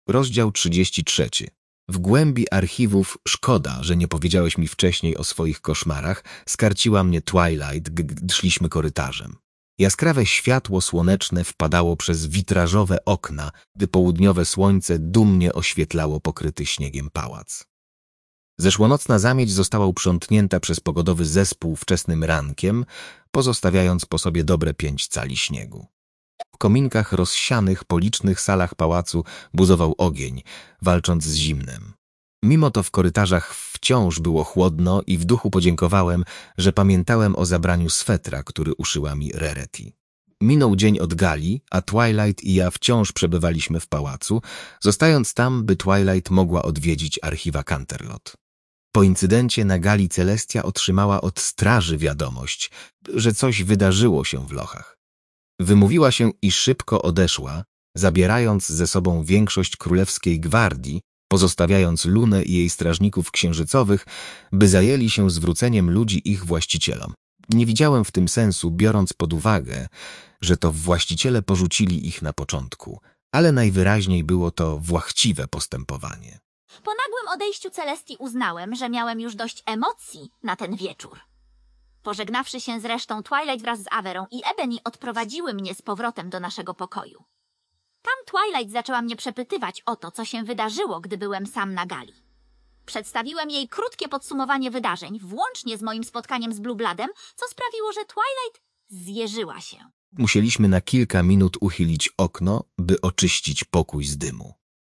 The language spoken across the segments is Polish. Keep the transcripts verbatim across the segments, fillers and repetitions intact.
Rozdział trzydziesty trzeci. W głębi archiwów szkoda, że nie powiedziałeś mi wcześniej o swoich koszmarach, skarciła mnie Twilight, gdy szliśmy korytarzem. Jaskrawe światło słoneczne wpadało przez witrażowe okna, gdy południowe słońce dumnie oświetlało pokryty śniegiem pałac. Zeszłonocna zamieć została uprzątnięta przez pogodowy zespół wczesnym rankiem, pozostawiając po sobie dobre pięć cali śniegu. W kominkach rozsianych po licznych salach pałacu buzował ogień, walcząc z zimnem. Mimo to w korytarzach wciąż było chłodno i w duchu podziękowałem, że pamiętałem o zabraniu swetra, który uszyła mi Rarity. Minął dzień od gali, a Twilight i ja wciąż przebywaliśmy w pałacu, zostając tam, by Twilight mogła odwiedzić archiwa Canterlot. Po incydencie na gali Celestia otrzymała od straży wiadomość, że coś wydarzyło się w lochach. Wymówiła się i szybko odeszła, zabierając ze sobą większość królewskiej gwardii, pozostawiając Lunę i jej strażników księżycowych, by zajęli się zwróceniem ludzi ich właścicielom. Nie widziałem w tym sensu, biorąc pod uwagę, że to właściciele porzucili ich na początku, ale najwyraźniej było to właściwe postępowanie. Po nagłym odejściu Celestii uznałem, że miałem już dość emocji na ten wieczór. Pożegnawszy się z resztą, Twilight wraz z Averą i Ebony odprowadziły mnie z powrotem do naszego pokoju. Tam Twilight zaczęła mnie przepytywać o to, co się wydarzyło, gdy byłem sam na gali. Przedstawiłem jej krótkie podsumowanie wydarzeń, włącznie z moim spotkaniem z Bluebloodem, co sprawiło, że Twilight zjeżyła się. Musieliśmy na kilka minut uchylić okno, by oczyścić pokój z dymu.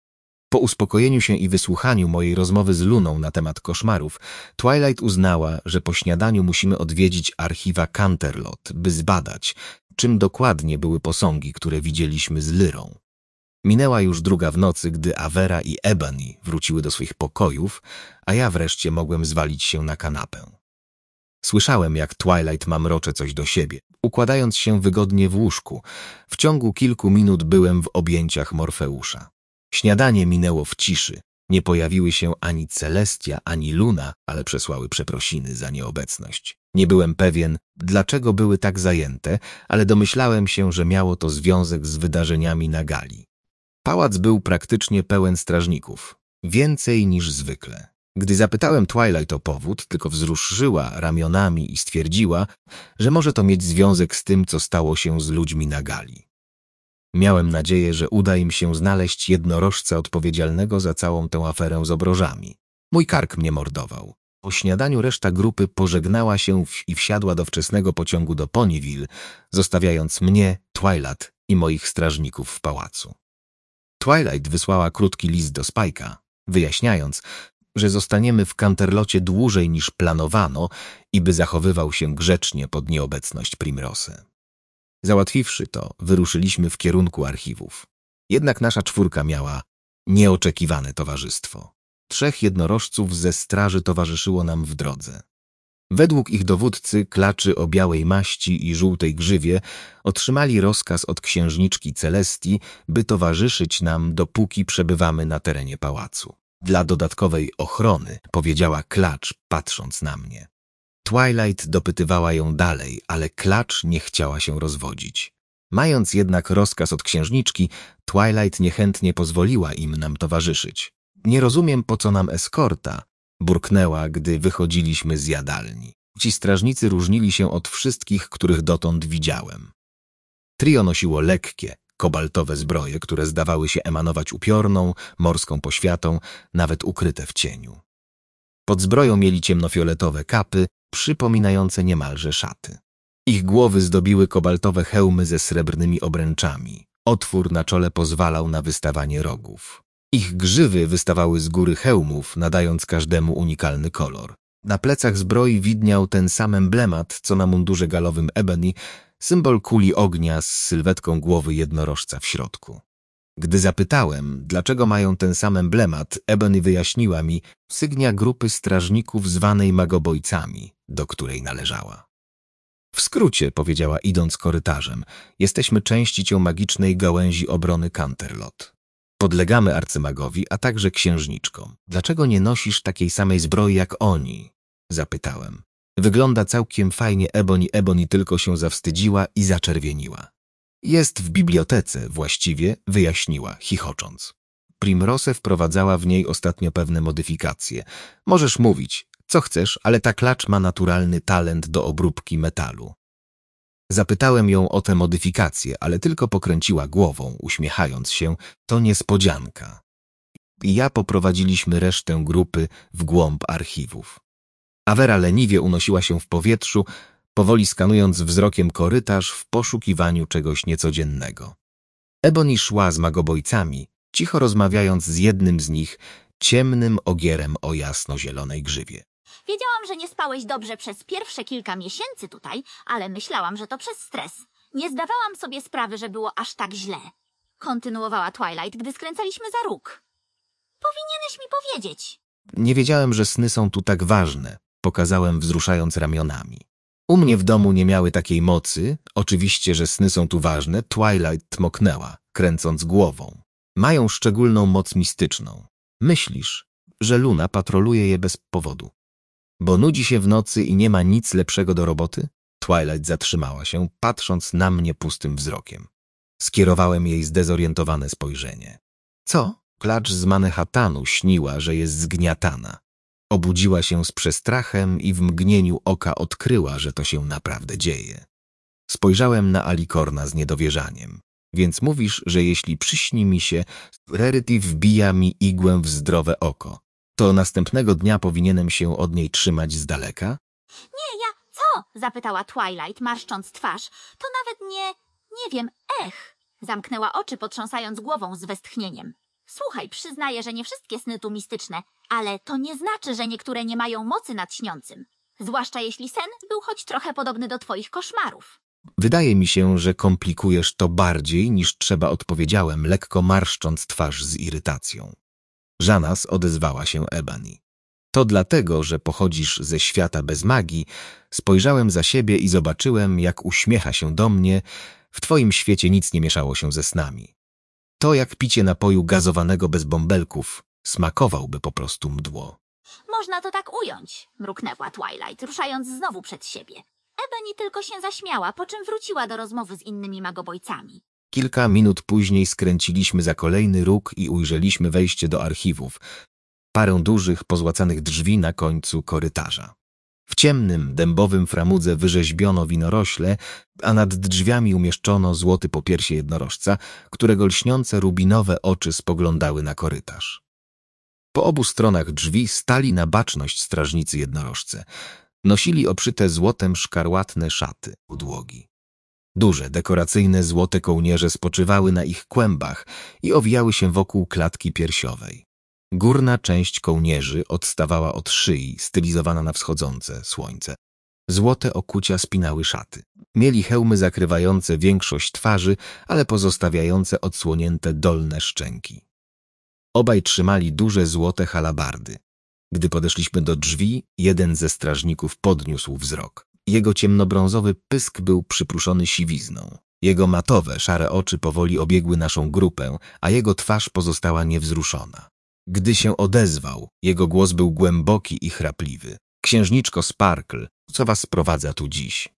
Po uspokojeniu się i wysłuchaniu mojej rozmowy z Luną na temat koszmarów, Twilight uznała, że po śniadaniu musimy odwiedzić archiwa Canterlot, by zbadać, czym dokładnie były posągi, które widzieliśmy z Lyrą. Minęła już druga w nocy, gdy Avera i Ebony wróciły do swoich pokojów, a ja wreszcie mogłem zwalić się na kanapę. Słyszałem, jak Twilight mamrocze coś do siebie, układając się wygodnie w łóżku. W ciągu kilku minut byłem w objęciach Morfeusza. Śniadanie minęło w ciszy. Nie pojawiły się ani Celestia, ani Luna, ale przesłały przeprosiny za nieobecność. Nie byłem pewien, dlaczego były tak zajęte, ale domyślałem się, że miało to związek z wydarzeniami na gali. Pałac był praktycznie pełen strażników. Więcej niż zwykle. Gdy zapytałem Twilight o powód, tylko wzruszyła ramionami i stwierdziła, że może to mieć związek z tym, co stało się z ludźmi na gali. Miałem nadzieję, że uda im się znaleźć jednorożca odpowiedzialnego za całą tę aferę z obrożami. Mój kark mnie mordował. Po śniadaniu reszta grupy pożegnała się i wsiadła do wczesnego pociągu do Ponyville, zostawiając mnie, Twilight i moich strażników w pałacu. Twilight wysłała krótki list do Spike'a, wyjaśniając, że zostaniemy w Canterlocie dłużej niż planowano i by zachowywał się grzecznie pod nieobecność Primrose. Załatwiwszy to, wyruszyliśmy w kierunku archiwów. Jednak nasza czwórka miała nieoczekiwane towarzystwo. Trzech jednorożców ze straży towarzyszyło nam w drodze. Według ich dowódcy, klaczy o białej maści i żółtej grzywie, otrzymali rozkaz od księżniczki Celestii, by towarzyszyć nam, dopóki przebywamy na terenie pałacu. Dla dodatkowej ochrony, powiedziała klacz, patrząc na mnie. Twilight dopytywała ją dalej, ale klacz nie chciała się rozwodzić. Mając jednak rozkaz od księżniczki, Twilight niechętnie pozwoliła im nam towarzyszyć. Nie rozumiem, po co nam eskorta, burknęła, gdy wychodziliśmy z jadalni. Ci strażnicy różnili się od wszystkich, których dotąd widziałem. Trio nosiło lekkie, kobaltowe zbroje, które zdawały się emanować upiorną, morską poświatą, nawet ukryte w cieniu. Pod zbroją mieli ciemnofioletowe kapy, przypominające niemalże szaty. Ich głowy zdobiły kobaltowe hełmy ze srebrnymi obręczami. Otwór na czole pozwalał na wystawanie rogów. Ich grzywy wystawały z góry hełmów, nadając każdemu unikalny kolor. Na plecach zbroi widniał ten sam emblemat, co na mundurze galowym Ebony, symbol kuli ognia z sylwetką głowy jednorożca w środku. Gdy zapytałem, dlaczego mają ten sam emblemat, Ebony wyjaśniła mi sygnia grupy strażników zwanej magobojcami, do której należała. W skrócie, powiedziała idąc korytarzem, jesteśmy częścią magicznej gałęzi obrony Canterlot. Podlegamy arcymagowi, a także księżniczkom. Dlaczego nie nosisz takiej samej zbroi jak oni? Zapytałem. Wygląda całkiem fajnie Ebony. Ebony tylko się zawstydziła i zaczerwieniła. Jest w bibliotece, właściwie, wyjaśniła, chichocząc. Primrose wprowadzała w niej ostatnio pewne modyfikacje. Możesz mówić, co chcesz, ale ta klacz ma naturalny talent do obróbki metalu. Zapytałem ją o te modyfikacje, ale tylko pokręciła głową, uśmiechając się. To niespodzianka. I ja poprowadziliśmy resztę grupy w głąb archiwów. Avera leniwie unosiła się w powietrzu, powoli skanując wzrokiem korytarz w poszukiwaniu czegoś niecodziennego. Ebony szła z magobojcami, cicho rozmawiając z jednym z nich, ciemnym ogierem o jasno-zielonej grzywie. Wiedziałam, że nie spałeś dobrze przez pierwsze kilka miesięcy tutaj, ale myślałam, że to przez stres. Nie zdawałam sobie sprawy, że było aż tak źle. Kontynuowała Twilight, gdy skręcaliśmy za róg. Powinieneś mi powiedzieć. Nie wiedziałem, że sny są tu tak ważne, pokazałem wzruszając ramionami. U mnie w domu nie miały takiej mocy, oczywiście, że sny są tu ważne, Twilight tmoknęła, kręcąc głową. Mają szczególną moc mistyczną. Myślisz, że Luna patroluje je bez powodu? Bo nudzi się w nocy i nie ma nic lepszego do roboty? Twilight zatrzymała się, patrząc na mnie pustym wzrokiem. Skierowałem jej zdezorientowane spojrzenie. Co? Klacz z Manhattanu śniła, że jest zgniatana. Obudziła się z przestrachem i w mgnieniu oka odkryła, że to się naprawdę dzieje. Spojrzałem na Alicorna z niedowierzaniem. Więc mówisz, że jeśli przyśni mi się, Rarity wbija mi igłę w zdrowe oko, to następnego dnia powinienem się od niej trzymać z daleka? Nie, ja... Co? Zapytała Twilight, marszcząc twarz. To nawet nie... nie wiem, ech. Zamknęła oczy, potrząsając głową z westchnieniem. Słuchaj, przyznaję, że nie wszystkie sny tu mistyczne, ale to nie znaczy, że niektóre nie mają mocy nad śniącym. Zwłaszcza jeśli sen był choć trochę podobny do twoich koszmarów. Wydaje mi się, że komplikujesz to bardziej niż trzeba, odpowiedziałem, lekko marszcząc twarz z irytacją. Żanas, odezwała się Ebony. To dlatego, że pochodzisz ze świata bez magii, spojrzałem za siebie i zobaczyłem, jak uśmiecha się do mnie. W twoim świecie nic nie mieszało się ze snami. To jak picie napoju gazowanego bez bąbelków, smakowałby po prostu mdło. Można to tak ująć, mruknęła Twilight, ruszając znowu przed siebie. Ebony tylko się zaśmiała, po czym wróciła do rozmowy z innymi magobojcami. Kilka minut później skręciliśmy za kolejny róg i ujrzeliśmy wejście do archiwów. Parę dużych, pozłacanych drzwi na końcu korytarza. W ciemnym, dębowym framudze wyrzeźbiono winorośle, a nad drzwiami umieszczono złoty popiersie jednorożca, którego lśniące rubinowe oczy spoglądały na korytarz. Po obu stronach drzwi stali na baczność strażnicy jednorożce. Nosili obszyte złotem szkarłatne szaty podłogi. Duże, dekoracyjne złote kołnierze spoczywały na ich kłębach i owijały się wokół klatki piersiowej. Górna część kołnierzy odstawała od szyi, stylizowana na wschodzące słońce. Złote okucia spinały szaty. Mieli hełmy zakrywające większość twarzy, ale pozostawiające odsłonięte dolne szczęki. Obaj trzymali duże złote halabardy. Gdy podeszliśmy do drzwi, jeden ze strażników podniósł wzrok. Jego ciemnobrązowy pysk był przypruszony siwizną. Jego matowe, szare oczy powoli obiegły naszą grupę, a jego twarz pozostała niewzruszona. Gdy się odezwał, jego głos był głęboki i chrapliwy. Księżniczko Sparkle, co was sprowadza tu dziś?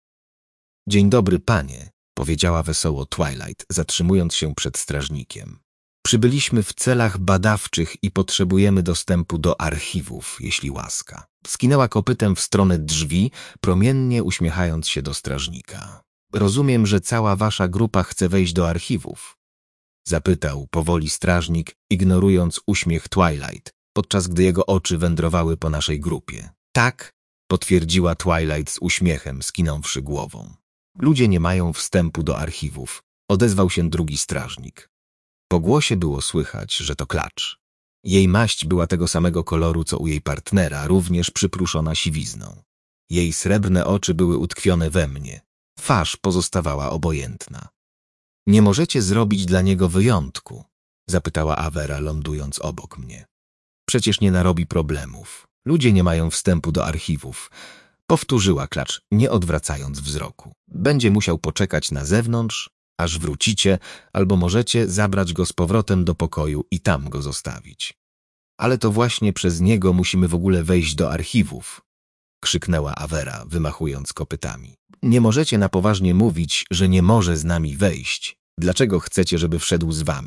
Dzień dobry, panie, powiedziała wesoło Twilight, zatrzymując się przed strażnikiem. Przybyliśmy w celach badawczych i potrzebujemy dostępu do archiwów, jeśli łaska. Skinęła kopytem w stronę drzwi, promiennie uśmiechając się do strażnika. Rozumiem, że cała wasza grupa chce wejść do archiwów? Zapytał powoli strażnik, ignorując uśmiech Twilight, podczas gdy jego oczy wędrowały po naszej grupie. Tak, potwierdziła Twilight z uśmiechem, skinąwszy głową. Ludzie nie mają wstępu do archiwów, odezwał się drugi strażnik. Po głosie było słychać, że to klacz. Jej maść była tego samego koloru, co u jej partnera, również przypruszona siwizną. Jej srebrne oczy były utkwione we mnie. Twarz pozostawała obojętna. Nie możecie zrobić dla niego wyjątku? Zapytała Avera, lądując obok mnie. Przecież nie narobi problemów. Ludzie nie mają wstępu do archiwów. Powtórzyła klacz, nie odwracając wzroku. Będzie musiał poczekać na zewnątrz, aż wrócicie, albo możecie zabrać go z powrotem do pokoju i tam go zostawić. Ale to właśnie przez niego musimy w ogóle wejść do archiwów, krzyknęła Avera, wymachując kopytami. Nie możecie na poważnie mówić, że nie może z nami wejść. Dlaczego chcecie, żeby wszedł z wami?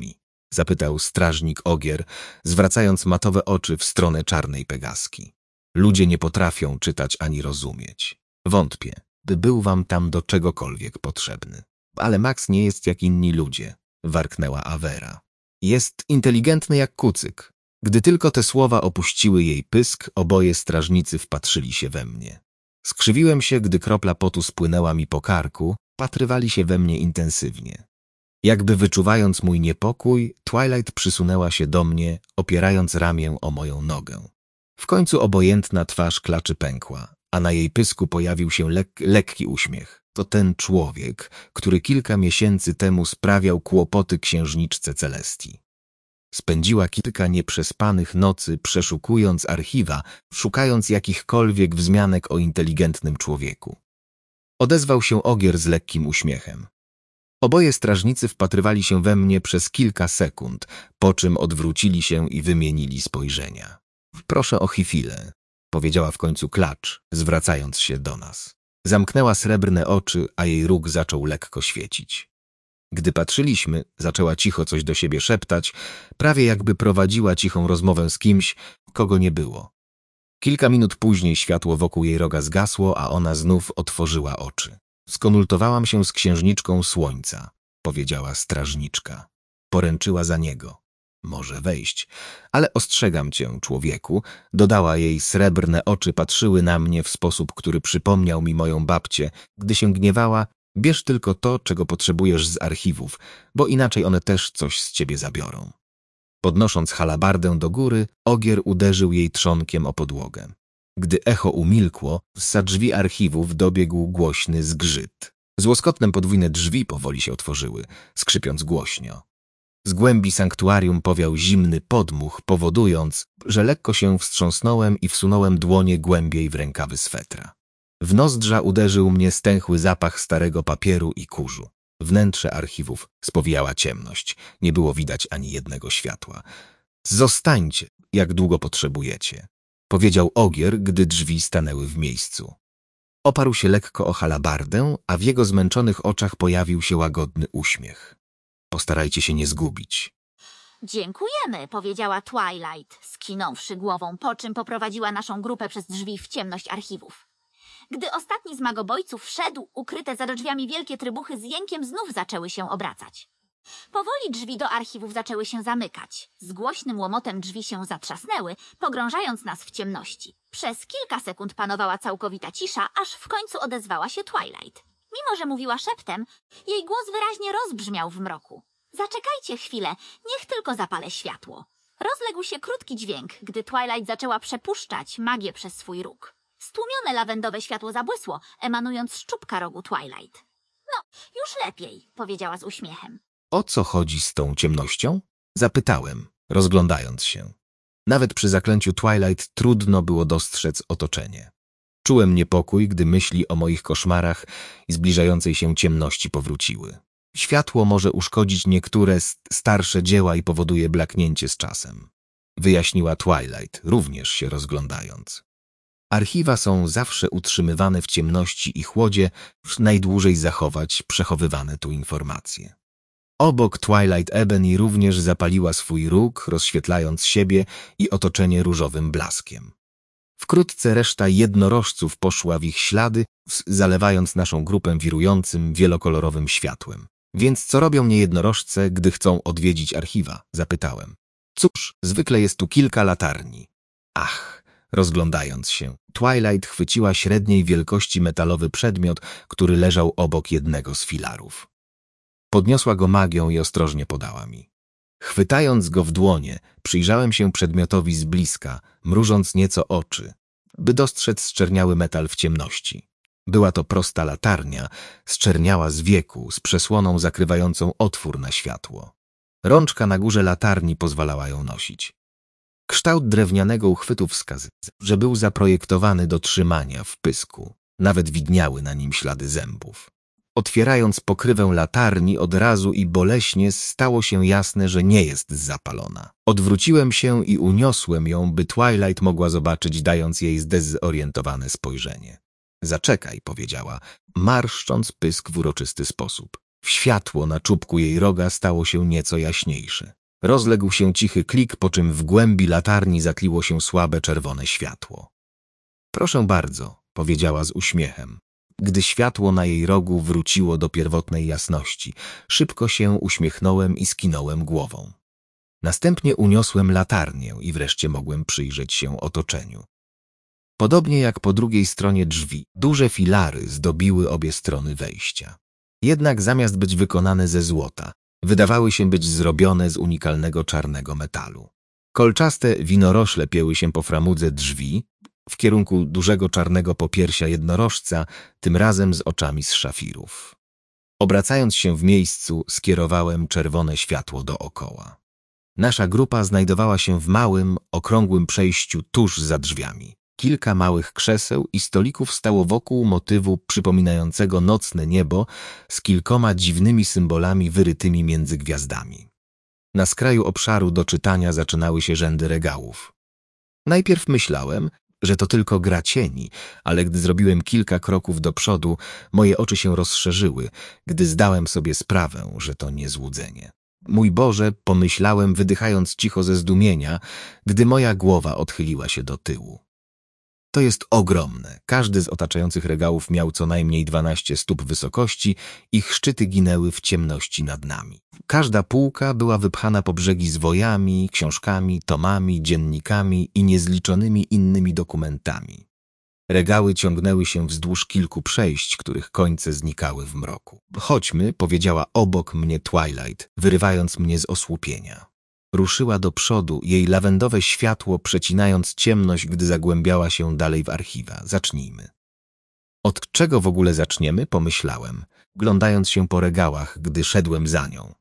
Zapytał strażnik Ogier, zwracając matowe oczy w stronę czarnej Pegaski. Ludzie nie potrafią czytać ani rozumieć. Wątpię, by był wam tam do czegokolwiek potrzebny. Ale Max nie jest jak inni ludzie, warknęła Avera. Jest inteligentny jak kucyk. Gdy tylko te słowa opuściły jej pysk, oboje strażnicy wpatrzyli się we mnie. Skrzywiłem się, gdy kropla potu spłynęła mi po karku, patrywali się we mnie intensywnie. Jakby wyczuwając mój niepokój, Twilight przysunęła się do mnie, opierając ramię o moją nogę. W końcu obojętna twarz klaczy pękła, a na jej pysku pojawił się lek lekki uśmiech. To ten człowiek, który kilka miesięcy temu sprawiał kłopoty księżniczce Celestii. Spędziła kilka nieprzespanych nocy przeszukując archiwa, szukając jakichkolwiek wzmianek o inteligentnym człowieku. Odezwał się Ogier z lekkim uśmiechem. Oboje strażnicy wpatrywali się we mnie przez kilka sekund, po czym odwrócili się i wymienili spojrzenia. Proszę o chwilę, powiedziała w końcu klacz, zwracając się do nas. Zamknęła srebrne oczy, a jej róg zaczął lekko świecić. Gdy patrzyliśmy, zaczęła cicho coś do siebie szeptać, prawie jakby prowadziła cichą rozmowę z kimś, kogo nie było. Kilka minut później światło wokół jej roga zgasło, a ona znów otworzyła oczy. Skonsultowałam się z księżniczką Słońca, powiedziała strażniczka. Poręczyła za niego. Może wejść, ale ostrzegam cię, człowieku, dodała jej, srebrne oczy patrzyły na mnie w sposób, który przypomniał mi moją babcię, gdy się gniewała. Bierz tylko to, czego potrzebujesz z archiwów, bo inaczej one też coś z ciebie zabiorą. Podnosząc halabardę do góry, Ogier uderzył jej trzonkiem o podłogę. Gdy echo umilkło, zza drzwi archiwów dobiegł głośny zgrzyt. Z łoskotnem podwójne drzwi powoli się otworzyły, skrzypiąc głośno. Z głębi sanktuarium powiał zimny podmuch, powodując, że lekko się wstrząsnąłem i wsunąłem dłonie głębiej w rękawy swetra. W nozdrza uderzył mnie stęchły zapach starego papieru i kurzu. Wnętrze archiwów spowijała ciemność. Nie było widać ani jednego światła. Zostańcie, jak długo potrzebujecie, powiedział Ogier, gdy drzwi stanęły w miejscu. Oparł się lekko o halabardę, a w jego zmęczonych oczach pojawił się łagodny uśmiech. Postarajcie się nie zgubić. Dziękujemy, powiedziała Twilight, skinąwszy głową, po czym poprowadziła naszą grupę przez drzwi w ciemność archiwów. Gdy ostatni z magobojców wszedł, ukryte za drzwiami wielkie trybuchy z jękiem znów zaczęły się obracać. Powoli drzwi do archiwów zaczęły się zamykać. Z głośnym łomotem drzwi się zatrzasnęły, pogrążając nas w ciemności. Przez kilka sekund panowała całkowita cisza, aż w końcu odezwała się Twilight. Mimo że mówiła szeptem, jej głos wyraźnie rozbrzmiał w mroku. Zaczekajcie chwilę, niech tylko zapalę światło. Rozległ się krótki dźwięk, gdy Twilight zaczęła przepuszczać magię przez swój róg. Stłumione lawendowe światło zabłysło, emanując z czubka rogu Twilight. No, już lepiej, powiedziała z uśmiechem. O co chodzi z tą ciemnością? Zapytałem, rozglądając się. Nawet przy zaklęciu Twilight trudno było dostrzec otoczenie. Czułem niepokój, gdy myśli o moich koszmarach i zbliżającej się ciemności powróciły. Światło może uszkodzić niektóre starsze dzieła i powoduje blaknięcie z czasem. Wyjaśniła Twilight, również się rozglądając. Archiwa są zawsze utrzymywane w ciemności i chłodzie, najdłużej zachować przechowywane tu informacje. Obok Twilight Ebony również zapaliła swój róg, rozświetlając siebie i otoczenie różowym blaskiem. Wkrótce reszta jednorożców poszła w ich ślady, zalewając naszą grupę wirującym, wielokolorowym światłem. Więc co robią niejednorożce, gdy chcą odwiedzić archiwa? Zapytałem. Cóż, zwykle jest tu kilka latarni. Ach, rozglądając się, Twilight chwyciła średniej wielkości metalowy przedmiot, który leżał obok jednego z filarów. Podniosła go magią i ostrożnie podała mi. Chwytając go w dłonie, przyjrzałem się przedmiotowi z bliska, mrużąc nieco oczy, by dostrzec zczerniały metal w ciemności. Była to prosta latarnia, zczerniała z wieku, z przesłoną zakrywającą otwór na światło. Rączka na górze latarni pozwalała ją nosić. Kształt drewnianego uchwytu wskazywał, że był zaprojektowany do trzymania w pysku. Nawet widniały na nim ślady zębów. Otwierając pokrywę latarni od razu i boleśnie stało się jasne, że nie jest zapalona. Odwróciłem się i uniosłem ją, by Twilight mogła zobaczyć, dając jej zdezorientowane spojrzenie. Zaczekaj, powiedziała, marszcząc pysk w uroczysty sposób. Światło na czubku jej roga stało się nieco jaśniejsze. Rozległ się cichy klik, po czym w głębi latarni zatliło się słabe czerwone światło. Proszę bardzo, powiedziała z uśmiechem. Gdy światło na jej rogu wróciło do pierwotnej jasności, szybko się uśmiechnąłem i skinąłem głową. Następnie uniosłem latarnię i wreszcie mogłem przyjrzeć się otoczeniu. Podobnie jak po drugiej stronie drzwi, duże filary zdobiły obie strony wejścia. Jednak zamiast być wykonane ze złota, wydawały się być zrobione z unikalnego czarnego metalu. Kolczaste winorośle pieły się po framudze drzwi w kierunku dużego czarnego popiersia jednorożca, tym razem z oczami z szafirów. Obracając się w miejscu, skierowałem czerwone światło dookoła. Nasza grupa znajdowała się w małym, okrągłym przejściu tuż za drzwiami. Kilka małych krzeseł i stolików stało wokół motywu przypominającego nocne niebo z kilkoma dziwnymi symbolami wyrytymi między gwiazdami. Na skraju obszaru do czytania zaczynały się rzędy regałów. Najpierw myślałem, że to tylko gra cieni, ale gdy zrobiłem kilka kroków do przodu, moje oczy się rozszerzyły, gdy zdałem sobie sprawę, że to nie złudzenie. Mój Boże, pomyślałem, wydychając cicho ze zdumienia, gdy moja głowa odchyliła się do tyłu. To jest ogromne. Każdy z otaczających regałów miał co najmniej dwanaście stóp wysokości, ich szczyty ginęły w ciemności nad nami. Każda półka była wypchana po brzegi zwojami, książkami, tomami, dziennikami i niezliczonymi innymi dokumentami. Regały ciągnęły się wzdłuż kilku przejść, których końce znikały w mroku. Chodźmy, powiedziała obok mnie Twilight, wyrywając mnie z osłupienia. Ruszyła do przodu, jej lawendowe światło przecinając ciemność, gdy zagłębiała się dalej w archiwa. Zacznijmy. Od czego w ogóle zaczniemy? Pomyślałem, glądając się po regałach, gdy szedłem za nią.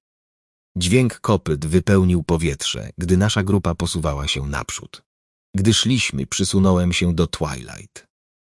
Dźwięk kopyt wypełnił powietrze, gdy nasza grupa posuwała się naprzód. Gdy szliśmy, przysunąłem się do Twilight.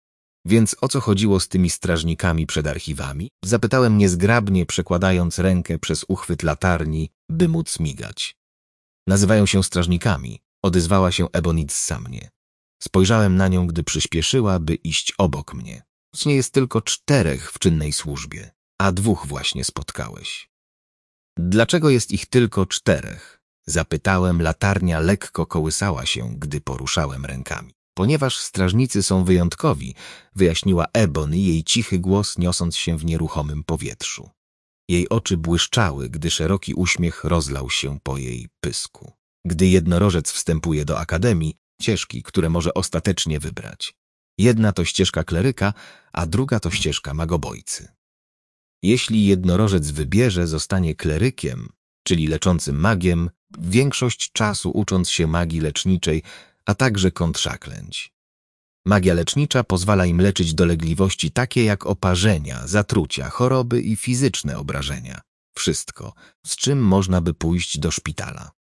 Więc o co chodziło z tymi strażnikami przed archiwami? Zapytałem niezgrabnie, przekładając rękę przez uchwyt latarni, by móc migać. Nazywają się strażnikami, odezwała się Ebonitsa mnie. Spojrzałem na nią, gdy przyspieszyła, by iść obok mnie. Nie jest tylko czterech w czynnej służbie, a dwóch właśnie spotkałeś. Dlaczego jest ich tylko czterech? Zapytałem, latarnia lekko kołysała się, gdy poruszałem rękami. Ponieważ strażnicy są wyjątkowi, wyjaśniła Ebony, jej cichy głos niosąc się w nieruchomym powietrzu. Jej oczy błyszczały, gdy szeroki uśmiech rozlał się po jej pysku. Gdy jednorożec wstępuje do akademii, ścieżki, które może ostatecznie wybrać. Jedna to ścieżka kleryka, a druga to ścieżka magobojcy. Jeśli jednorożec wybierze, zostanie klerykiem, czyli leczącym magiem, większość czasu ucząc się magii leczniczej, a także kontrzaklęć. Magia lecznicza pozwala im leczyć dolegliwości takie jak oparzenia, zatrucia, choroby i fizyczne obrażenia. Wszystko, z czym można by pójść do szpitala.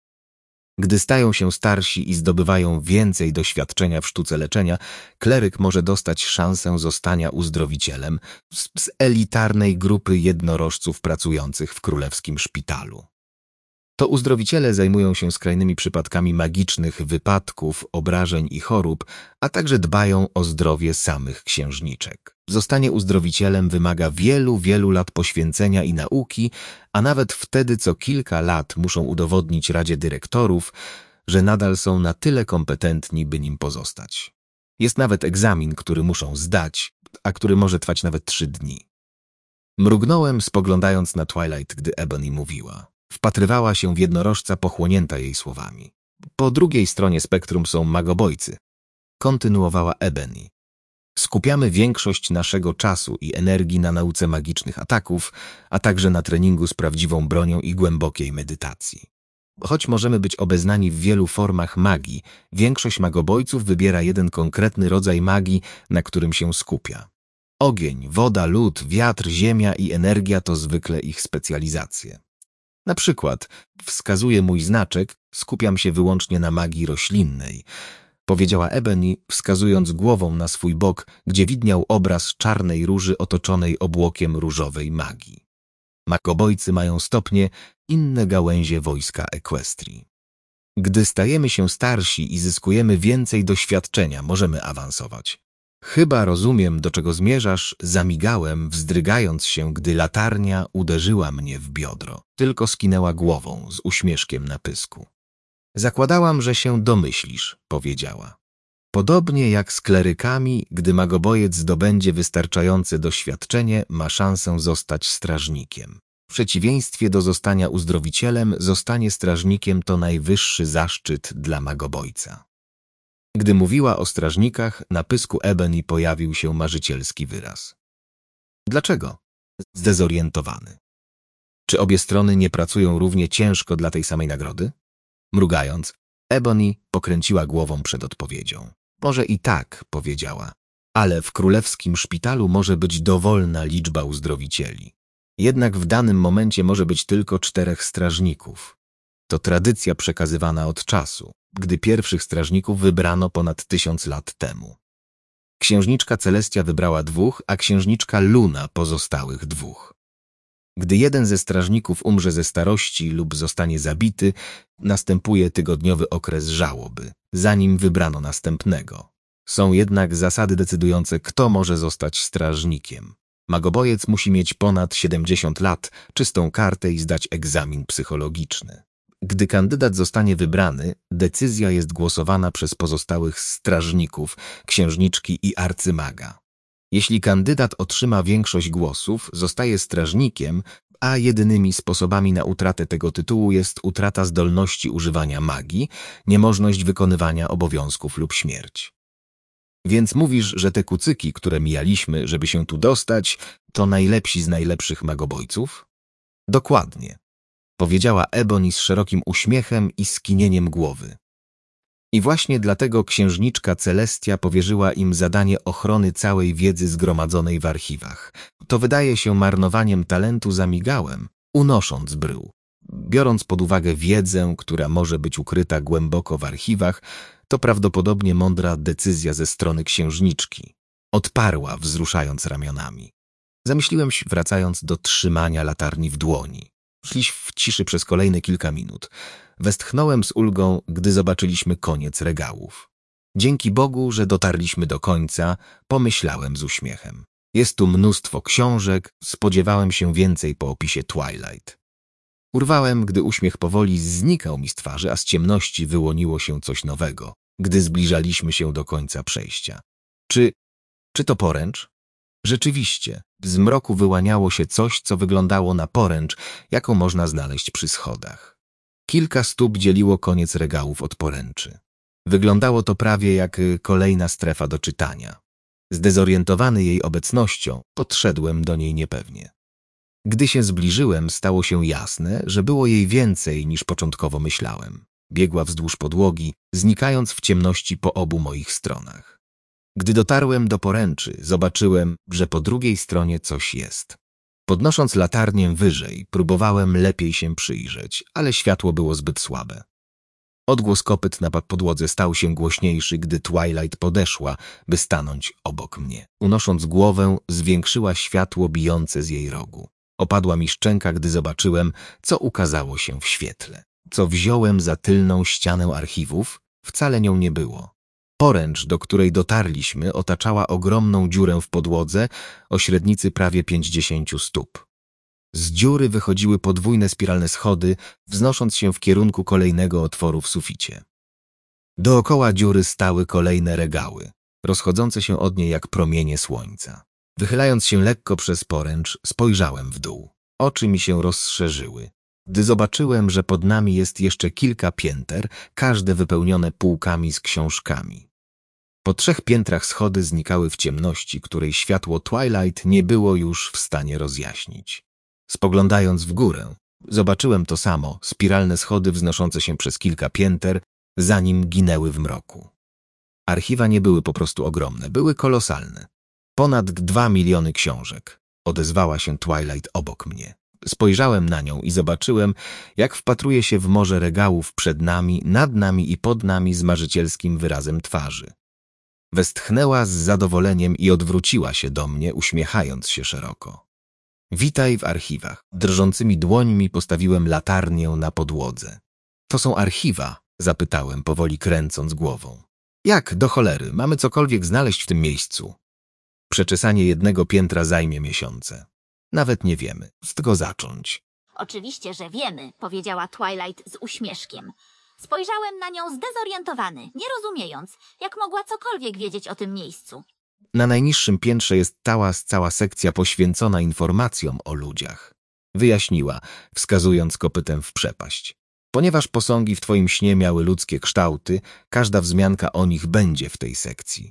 Gdy stają się starsi i zdobywają więcej doświadczenia w sztuce leczenia, kleryk może dostać szansę zostania uzdrowicielem z, z elitarnej grupy jednorożców pracujących w królewskim szpitalu. To uzdrowiciele zajmują się skrajnymi przypadkami magicznych wypadków, obrażeń i chorób, a także dbają o zdrowie samych księżniczek. Zostanie uzdrowicielem wymaga wielu, wielu lat poświęcenia i nauki, a nawet wtedy co kilka lat muszą udowodnić Radzie Dyrektorów, że nadal są na tyle kompetentni, by nim pozostać. Jest nawet egzamin, który muszą zdać, a który może trwać nawet trzy dni. Mrugnąłem, spoglądając na Twilight, gdy Ebony mówiła. Wpatrywała się w jednorożca pochłonięta jej słowami. Po drugiej stronie spektrum są magobojcy. Kontynuowała Ebony. Skupiamy większość naszego czasu i energii na nauce magicznych ataków, a także na treningu z prawdziwą bronią i głębokiej medytacji. Choć możemy być obeznani w wielu formach magii, większość magobojców wybiera jeden konkretny rodzaj magii, na którym się skupia. Ogień, woda, lód, wiatr, ziemia i energia to zwykle ich specjalizacje. Na przykład, wskazuje mój znaczek, skupiam się wyłącznie na magii roślinnej, powiedziała Ebony, wskazując głową na swój bok, gdzie widniał obraz czarnej róży otoczonej obłokiem różowej magii. Magobojcy mają stopnie, inne gałęzie wojska Equestrii. Gdy stajemy się starsi i zyskujemy więcej doświadczenia, możemy awansować. Chyba rozumiem, do czego zmierzasz, zamigałem, wzdrygając się, gdy latarnia uderzyła mnie w biodro. Tylko skinęła głową z uśmieszkiem na pysku. Zakładałam, że się domyślisz, powiedziała. Podobnie jak z klerykami, gdy magobojec zdobędzie wystarczające doświadczenie, ma szansę zostać strażnikiem. W przeciwieństwie do zostania uzdrowicielem, zostanie strażnikiem to najwyższy zaszczyt dla magobojca. Gdy mówiła o strażnikach, na pysku Ebony pojawił się marzycielski wyraz. Dlaczego? Zdezorientowany. Czy obie strony nie pracują równie ciężko dla tej samej nagrody? Mrugając, Ebony pokręciła głową przed odpowiedzią. Może i tak, powiedziała, ale w królewskim szpitalu może być dowolna liczba uzdrowicieli. Jednak w danym momencie może być tylko czterech strażników. To tradycja przekazywana od czasu, gdy pierwszych strażników wybrano ponad tysiąc lat temu. Księżniczka Celestia wybrała dwóch, a księżniczka Luna pozostałych dwóch. Gdy jeden ze strażników umrze ze starości lub zostanie zabity, następuje tygodniowy okres żałoby, zanim wybrano następnego. Są jednak zasady decydujące, kto może zostać strażnikiem. Magobojec musi mieć ponad siedemdziesiąt lat, czystą kartę i zdać egzamin psychologiczny. Gdy kandydat zostanie wybrany, decyzja jest głosowana przez pozostałych strażników, księżniczki i arcymaga. Jeśli kandydat otrzyma większość głosów, zostaje strażnikiem, a jedynymi sposobami na utratę tego tytułu jest utrata zdolności używania magii, niemożność wykonywania obowiązków lub śmierć. Więc mówisz, że te kucyki, które mijaliśmy, żeby się tu dostać, to najlepsi z najlepszych magobojców? Dokładnie, powiedziała Ebony z szerokim uśmiechem i skinieniem głowy. I właśnie dlatego księżniczka Celestia powierzyła im zadanie ochrony całej wiedzy zgromadzonej w archiwach. To wydaje się marnowaniem talentu zamigałem, unosząc brył. Biorąc pod uwagę wiedzę, która może być ukryta głęboko w archiwach, to prawdopodobnie mądra decyzja ze strony księżniczki. Odparła, wzruszając ramionami. Zamyśliłem się, wracając do trzymania latarni w dłoni. Szliśmy w ciszy przez kolejne kilka minut. Westchnąłem z ulgą, gdy zobaczyliśmy koniec regałów. Dzięki Bogu, że dotarliśmy do końca, pomyślałem z uśmiechem. Jest tu mnóstwo książek, spodziewałem się więcej po opisie Twilight. Urwałem, gdy uśmiech powoli znikał mi z twarzy, a z ciemności wyłoniło się coś nowego, gdy zbliżaliśmy się do końca przejścia. Czy... czy to poręcz? Rzeczywiście, z mroku wyłaniało się coś, co wyglądało na poręcz, jaką można znaleźć przy schodach. Kilka stóp dzieliło koniec regałów od poręczy. Wyglądało to prawie jak kolejna strefa do czytania. Zdezorientowany jej obecnością, podszedłem do niej niepewnie. Gdy się zbliżyłem, stało się jasne, że było jej więcej niż początkowo myślałem. Biegła wzdłuż podłogi, znikając w ciemności po obu moich stronach. Gdy dotarłem do poręczy, zobaczyłem, że po drugiej stronie coś jest. Podnosząc latarnię wyżej, próbowałem lepiej się przyjrzeć, ale światło było zbyt słabe. Odgłos kopyt na podłodze stał się głośniejszy, gdy Twilight podeszła, by stanąć obok mnie. Unosząc głowę, zwiększyła światło bijące z jej rogu. Opadła mi szczęka, gdy zobaczyłem, co ukazało się w świetle. Co wziąłem za tylną ścianę archiwów, wcale nią nie było. Poręcz, do której dotarliśmy, otaczała ogromną dziurę w podłodze o średnicy prawie pięćdziesięciu stóp. Z dziury wychodziły podwójne spiralne schody, wznosząc się w kierunku kolejnego otworu w suficie. Dookoła dziury stały kolejne regały, rozchodzące się od niej jak promienie słońca. Wychylając się lekko przez poręcz, spojrzałem w dół. Oczy mi się rozszerzyły. Gdy zobaczyłem, że pod nami jest jeszcze kilka pięter, każde wypełnione półkami z książkami. Po trzech piętrach schody znikały w ciemności, której światło Twilight nie było już w stanie rozjaśnić. Spoglądając w górę, zobaczyłem to samo, spiralne schody wznoszące się przez kilka pięter, zanim ginęły w mroku. Archiwa nie były po prostu ogromne, były kolosalne. Ponad dwa miliony książek. Odezwała się Twilight obok mnie. Spojrzałem na nią i zobaczyłem, jak wpatruje się w morze regałów przed nami, nad nami i pod nami z marzycielskim wyrazem twarzy. Westchnęła z zadowoleniem i odwróciła się do mnie, uśmiechając się szeroko. Witaj w archiwach. Drżącymi dłońmi postawiłem latarnię na podłodze. To są archiwa? Zapytałem, powoli kręcąc głową. Jak do cholery mamy cokolwiek znaleźć w tym miejscu? Przeczesanie jednego piętra zajmie miesiące. Nawet nie wiemy, z czego zacząć. Oczywiście, że wiemy, powiedziała Twilight z uśmieszkiem. Spojrzałem na nią zdezorientowany, nie rozumiejąc, jak mogła cokolwiek wiedzieć o tym miejscu. Na najniższym piętrze jest cała, cała sekcja poświęcona informacjom o ludziach. Wyjaśniła, wskazując kopytem w przepaść. Ponieważ posągi w twoim śnie miały ludzkie kształty, każda wzmianka o nich będzie w tej sekcji.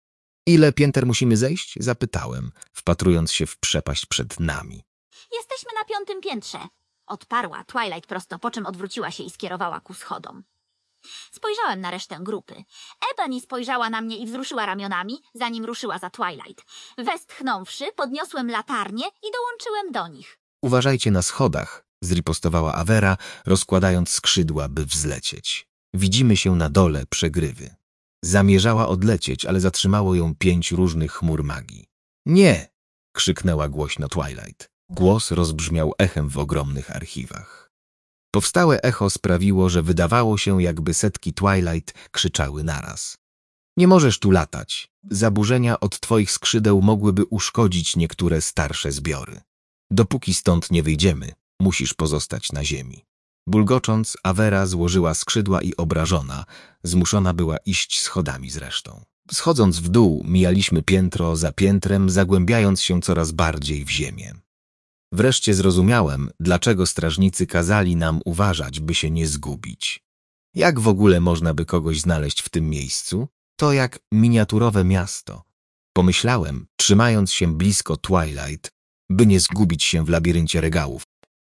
Ile pięter musimy zejść? Zapytałem, wpatrując się w przepaść przed nami. Jesteśmy na piątym piętrze, odparła Twilight prosto, po czym odwróciła się i skierowała ku schodom. Spojrzałem na resztę grupy. Ebony spojrzała na mnie i wzruszyła ramionami, zanim ruszyła za Twilight. Westchnąwszy, podniosłem latarnię i dołączyłem do nich. Uważajcie na schodach, zripostowała Avera, rozkładając skrzydła, by wzlecieć. Widzimy się na dole przegrywy. Zamierzała odlecieć, ale zatrzymało ją pięć różnych chmur magii. Nie! Krzyknęła głośno Twilight. Głos rozbrzmiał echem w ogromnych archiwach. Powstałe echo sprawiło, że wydawało się, jakby setki Twilight krzyczały naraz. Nie możesz tu latać. Zaburzenia od twoich skrzydeł mogłyby uszkodzić niektóre starsze zbiory. Dopóki stąd nie wyjdziemy, musisz pozostać na ziemi. Bulgocząc, Avera złożyła skrzydła i obrażona, zmuszona była iść schodami z resztą. Schodząc w dół, mijaliśmy piętro za piętrem, zagłębiając się coraz bardziej w ziemię. Wreszcie zrozumiałem, dlaczego strażnicy kazali nam uważać, by się nie zgubić. Jak w ogóle można by kogoś znaleźć w tym miejscu? To jak miniaturowe miasto. Pomyślałem, trzymając się blisko Twilight, by nie zgubić się w labiryncie regałów.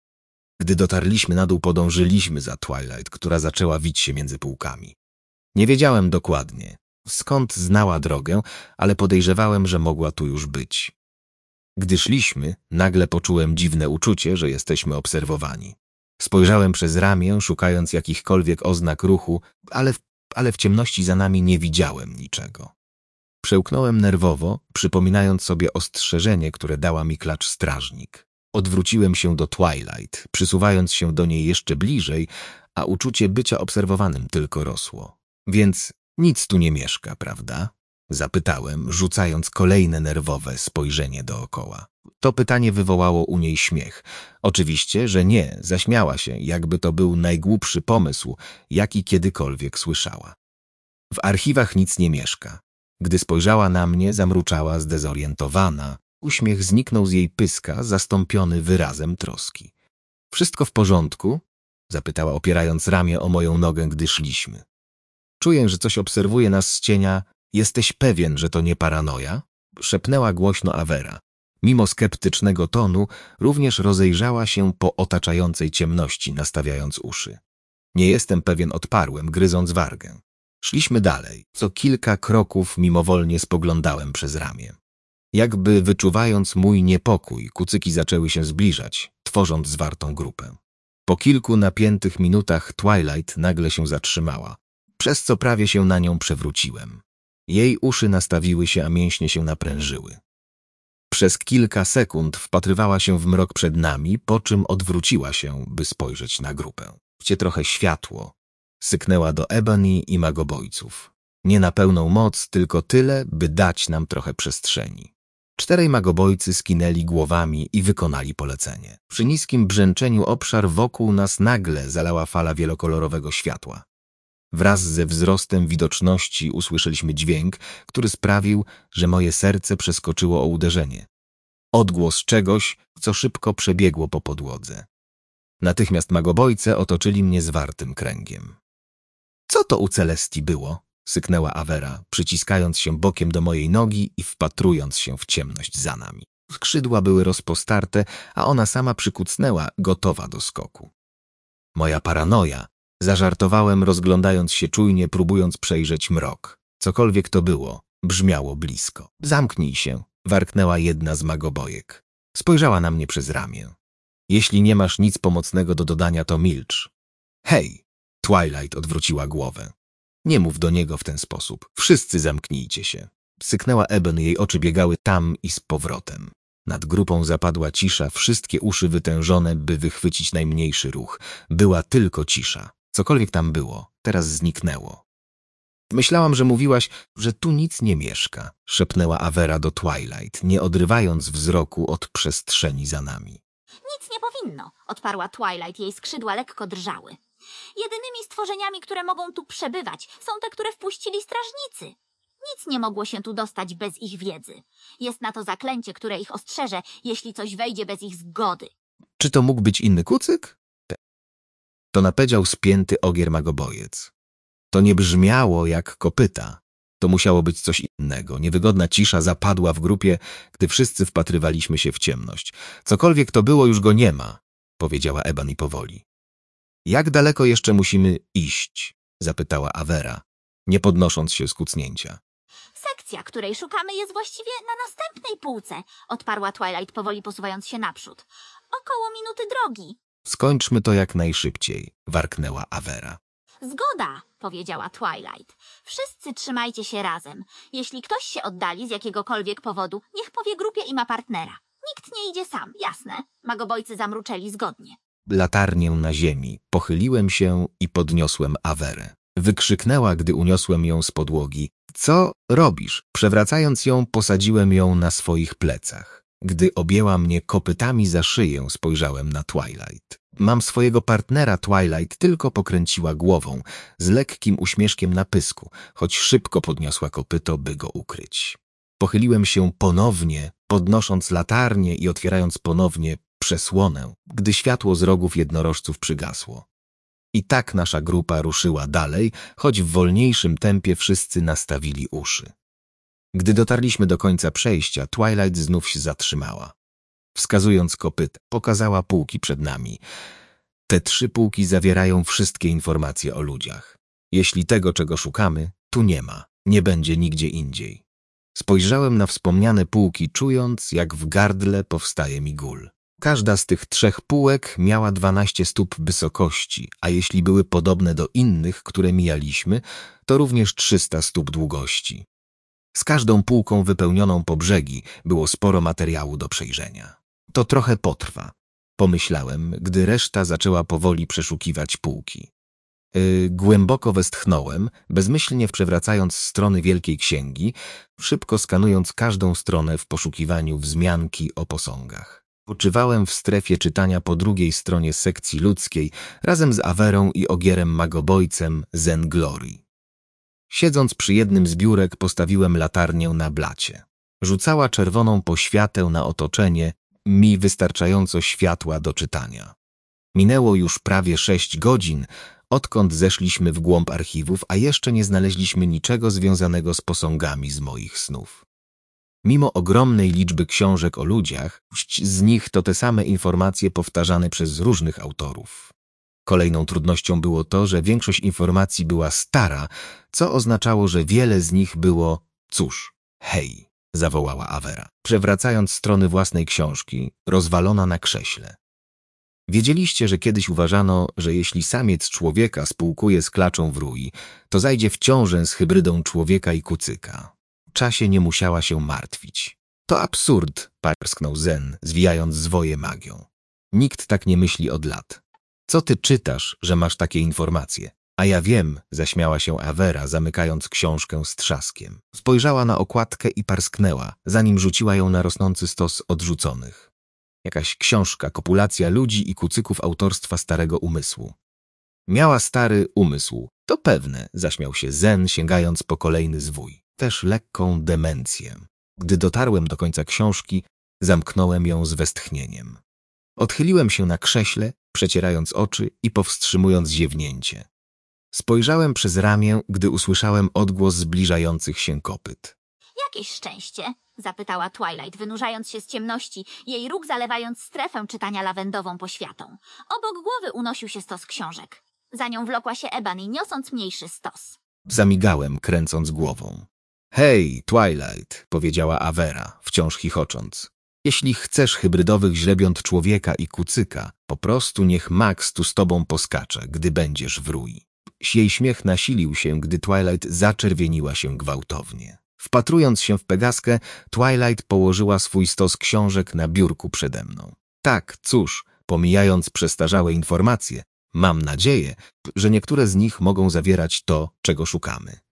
Gdy dotarliśmy na dół, podążyliśmy za Twilight, która zaczęła wić się między półkami. Nie wiedziałem dokładnie, skąd znała drogę, ale podejrzewałem, że mogła tu już być. Gdy szliśmy, nagle poczułem dziwne uczucie, że jesteśmy obserwowani. Spojrzałem przez ramię, szukając jakichkolwiek oznak ruchu, ale w, ale w ciemności za nami nie widziałem niczego. Przełknąłem nerwowo, przypominając sobie ostrzeżenie, które dała mi klacz strażnik. Odwróciłem się do Twilight, przysuwając się do niej jeszcze bliżej, a uczucie bycia obserwowanym tylko rosło. Więc nic tu nie mieszka, prawda? Zapytałem, rzucając kolejne nerwowe spojrzenie dookoła. To pytanie wywołało u niej śmiech. Oczywiście, że nie, zaśmiała się, jakby to był najgłupszy pomysł, jaki kiedykolwiek słyszała. W archiwach nic nie mieszka. Gdy spojrzała na mnie, zamruczała zdezorientowana. Uśmiech zniknął z jej pyska, zastąpiony wyrazem troski. Wszystko w porządku? Zapytała, opierając ramię o moją nogę, gdy szliśmy. Czuję, że coś obserwuje nas z cienia. Jesteś pewien, że to nie paranoja? Szepnęła głośno Avera. Mimo sceptycznego tonu, również rozejrzała się po otaczającej ciemności, nastawiając uszy. Nie jestem pewien, odparłem, gryząc wargę. Szliśmy dalej. Co kilka kroków mimowolnie spoglądałem przez ramię. Jakby wyczuwając mój niepokój, kucyki zaczęły się zbliżać, tworząc zwartą grupę. Po kilku napiętych minutach Twilight nagle się zatrzymała, przez co prawie się na nią przewróciłem. Jej uszy nastawiły się, a mięśnie się naprężyły. Przez kilka sekund wpatrywała się w mrok przed nami, po czym odwróciła się, by spojrzeć na grupę. Wcie trochę światło. Syknęła do Ebony i magobojców. Nie na pełną moc, tylko tyle, by dać nam trochę przestrzeni. Czterej magobojcy skinęli głowami i wykonali polecenie. Przy niskim brzęczeniu obszar wokół nas nagle zalała fala wielokolorowego światła. Wraz ze wzrostem widoczności usłyszeliśmy dźwięk, który sprawił, że moje serce przeskoczyło o uderzenie. Odgłos czegoś, co szybko przebiegło po podłodze. Natychmiast magobojce otoczyli mnie zwartym kręgiem. Co to u Celestii było? Syknęła Avera, przyciskając się bokiem do mojej nogi i wpatrując się w ciemność za nami. Skrzydła były rozpostarte, a ona sama przykucnęła, gotowa do skoku. Moja paranoja. Zażartowałem, rozglądając się czujnie, próbując przejrzeć mrok. Cokolwiek to było, brzmiało blisko. Zamknij się, warknęła jedna z magobojek. Spojrzała na mnie przez ramię. Jeśli nie masz nic pomocnego do dodania, to milcz. Hej! Twilight odwróciła głowę. Nie mów do niego w ten sposób. Wszyscy zamknijcie się. Syknęła Ebony, jej oczy biegały tam i z powrotem. Nad grupą zapadła cisza, wszystkie uszy wytężone, by wychwycić najmniejszy ruch. Była tylko cisza. Cokolwiek tam było, teraz zniknęło. Myślałam, że mówiłaś, że tu nic nie mieszka, szepnęła Avera do Twilight, nie odrywając wzroku od przestrzeni za nami. Nic nie powinno, odparła Twilight, jej skrzydła lekko drżały. Jedynymi stworzeniami, które mogą tu przebywać, są te, które wpuścili strażnicy. Nic nie mogło się tu dostać bez ich wiedzy. Jest na to zaklęcie, które ich ostrzeże, jeśli coś wejdzie bez ich zgody. Czy to mógł być inny kucyk? To napedział spięty ogier magobojec. To nie brzmiało jak kopyta. To musiało być coś innego. Niewygodna cisza zapadła w grupie, gdy wszyscy wpatrywaliśmy się w ciemność. Cokolwiek to było, już go nie ma, powiedziała Ebony powoli. Jak daleko jeszcze musimy iść? Zapytała Avera, nie podnosząc się z kucnięcia. Sekcja, której szukamy, jest właściwie na następnej półce, odparła Twilight, powoli posuwając się naprzód. Około minuty drogi. Skończmy to jak najszybciej, warknęła Avera. Zgoda, powiedziała Twilight. Wszyscy trzymajcie się razem. Jeśli ktoś się oddali z jakiegokolwiek powodu, niech powie grupie i ma partnera. Nikt nie idzie sam, jasne? Magobojcy zamruczeli zgodnie. Latarnię na ziemi, pochyliłem się i podniosłem Averę. Wykrzyknęła, gdy uniosłem ją z podłogi. Co robisz? Przewracając ją, posadziłem ją na swoich plecach. Gdy objęła mnie kopytami za szyję, spojrzałem na Twilight. Mam swojego partnera, Twilight tylko pokręciła głową, z lekkim uśmieszkiem na pysku, choć szybko podniosła kopyto, by go ukryć. Pochyliłem się ponownie, podnosząc latarnię i otwierając ponownie przesłonę, gdy światło z rogów jednorożców przygasło. I tak nasza grupa ruszyła dalej, choć w wolniejszym tempie wszyscy nastawili uszy. Gdy dotarliśmy do końca przejścia, Twilight znów się zatrzymała. Wskazując kopyt, pokazała półki przed nami. Te trzy półki zawierają wszystkie informacje o ludziach. Jeśli tego, czego szukamy, tu nie ma, nie będzie nigdzie indziej. Spojrzałem na wspomniane półki, czując, jak w gardle powstaje mi gól. Każda z tych trzech półek miała dwanaście stóp wysokości, a jeśli były podobne do innych, które mijaliśmy, to również trzysta stóp długości. Z każdą półką wypełnioną po brzegi było sporo materiału do przejrzenia. To trochę potrwa, pomyślałem, gdy reszta zaczęła powoli przeszukiwać półki. Yy, głęboko westchnąłem, bezmyślnie przewracając strony Wielkiej Księgi, szybko skanując każdą stronę w poszukiwaniu wzmianki o posągach. Poczywałem w strefie czytania po drugiej stronie sekcji ludzkiej razem z Averą i ogierem magobojcem Zen Glory. Siedząc przy jednym z biurek, postawiłem latarnię na blacie. Rzucała czerwoną poświatę na otoczenie, mi wystarczająco światła do czytania. Minęło już prawie sześć godzin, odkąd zeszliśmy w głąb archiwów, a jeszcze nie znaleźliśmy niczego związanego z posągami z moich snów. Mimo ogromnej liczby książek o ludziach, część z nich to te same informacje powtarzane przez różnych autorów. Kolejną trudnością było to, że większość informacji była stara, co oznaczało, że wiele z nich było cóż, hej, zawołała Avera, przewracając strony własnej książki, rozwalona na krześle. Wiedzieliście, że kiedyś uważano, że jeśli samiec człowieka spółkuje z klaczą w rui, to zajdzie w ciążę z hybrydą człowieka i kucyka. W czasie nie musiała się martwić. To absurd, parsknął Zen, zwijając zwoje magią. Nikt tak nie myśli od lat. Co ty czytasz, że masz takie informacje? A ja wiem, zaśmiała się Avera, zamykając książkę z trzaskiem. Spojrzała na okładkę i parsknęła, zanim rzuciła ją na rosnący stos odrzuconych. Jakaś książka, kopulacja ludzi i kucyków autorstwa starego umysłu. Miała stary umysł, to pewne, zaśmiał się Zen, sięgając po kolejny zwój. Też lekką demencję. Gdy dotarłem do końca książki, zamknąłem ją z westchnieniem. Odchyliłem się na krześle, przecierając oczy i powstrzymując ziewnięcie. Spojrzałem przez ramię, gdy usłyszałem odgłos zbliżających się kopyt. Jakieś szczęście? Zapytała Twilight, wynurzając się z ciemności, jej róg zalewając strefę czytania lawendową poświatą. Obok głowy unosił się stos książek. Za nią wlokła się Ebony, niosąc mniejszy stos. Zamigałem, kręcąc głową. Hej, Twilight, powiedziała Avera, wciąż chichocząc. Jeśli chcesz hybrydowych źrebiąt człowieka i kucyka, po prostu niech Max tu z tobą poskacze, gdy będziesz w rui. Jej śmiech nasilił się, gdy Twilight zaczerwieniła się gwałtownie. Wpatrując się w Pegaskę, Twilight położyła swój stos książek na biurku przede mną. Tak, cóż, pomijając przestarzałe informacje, mam nadzieję, że niektóre z nich mogą zawierać to, czego szukamy.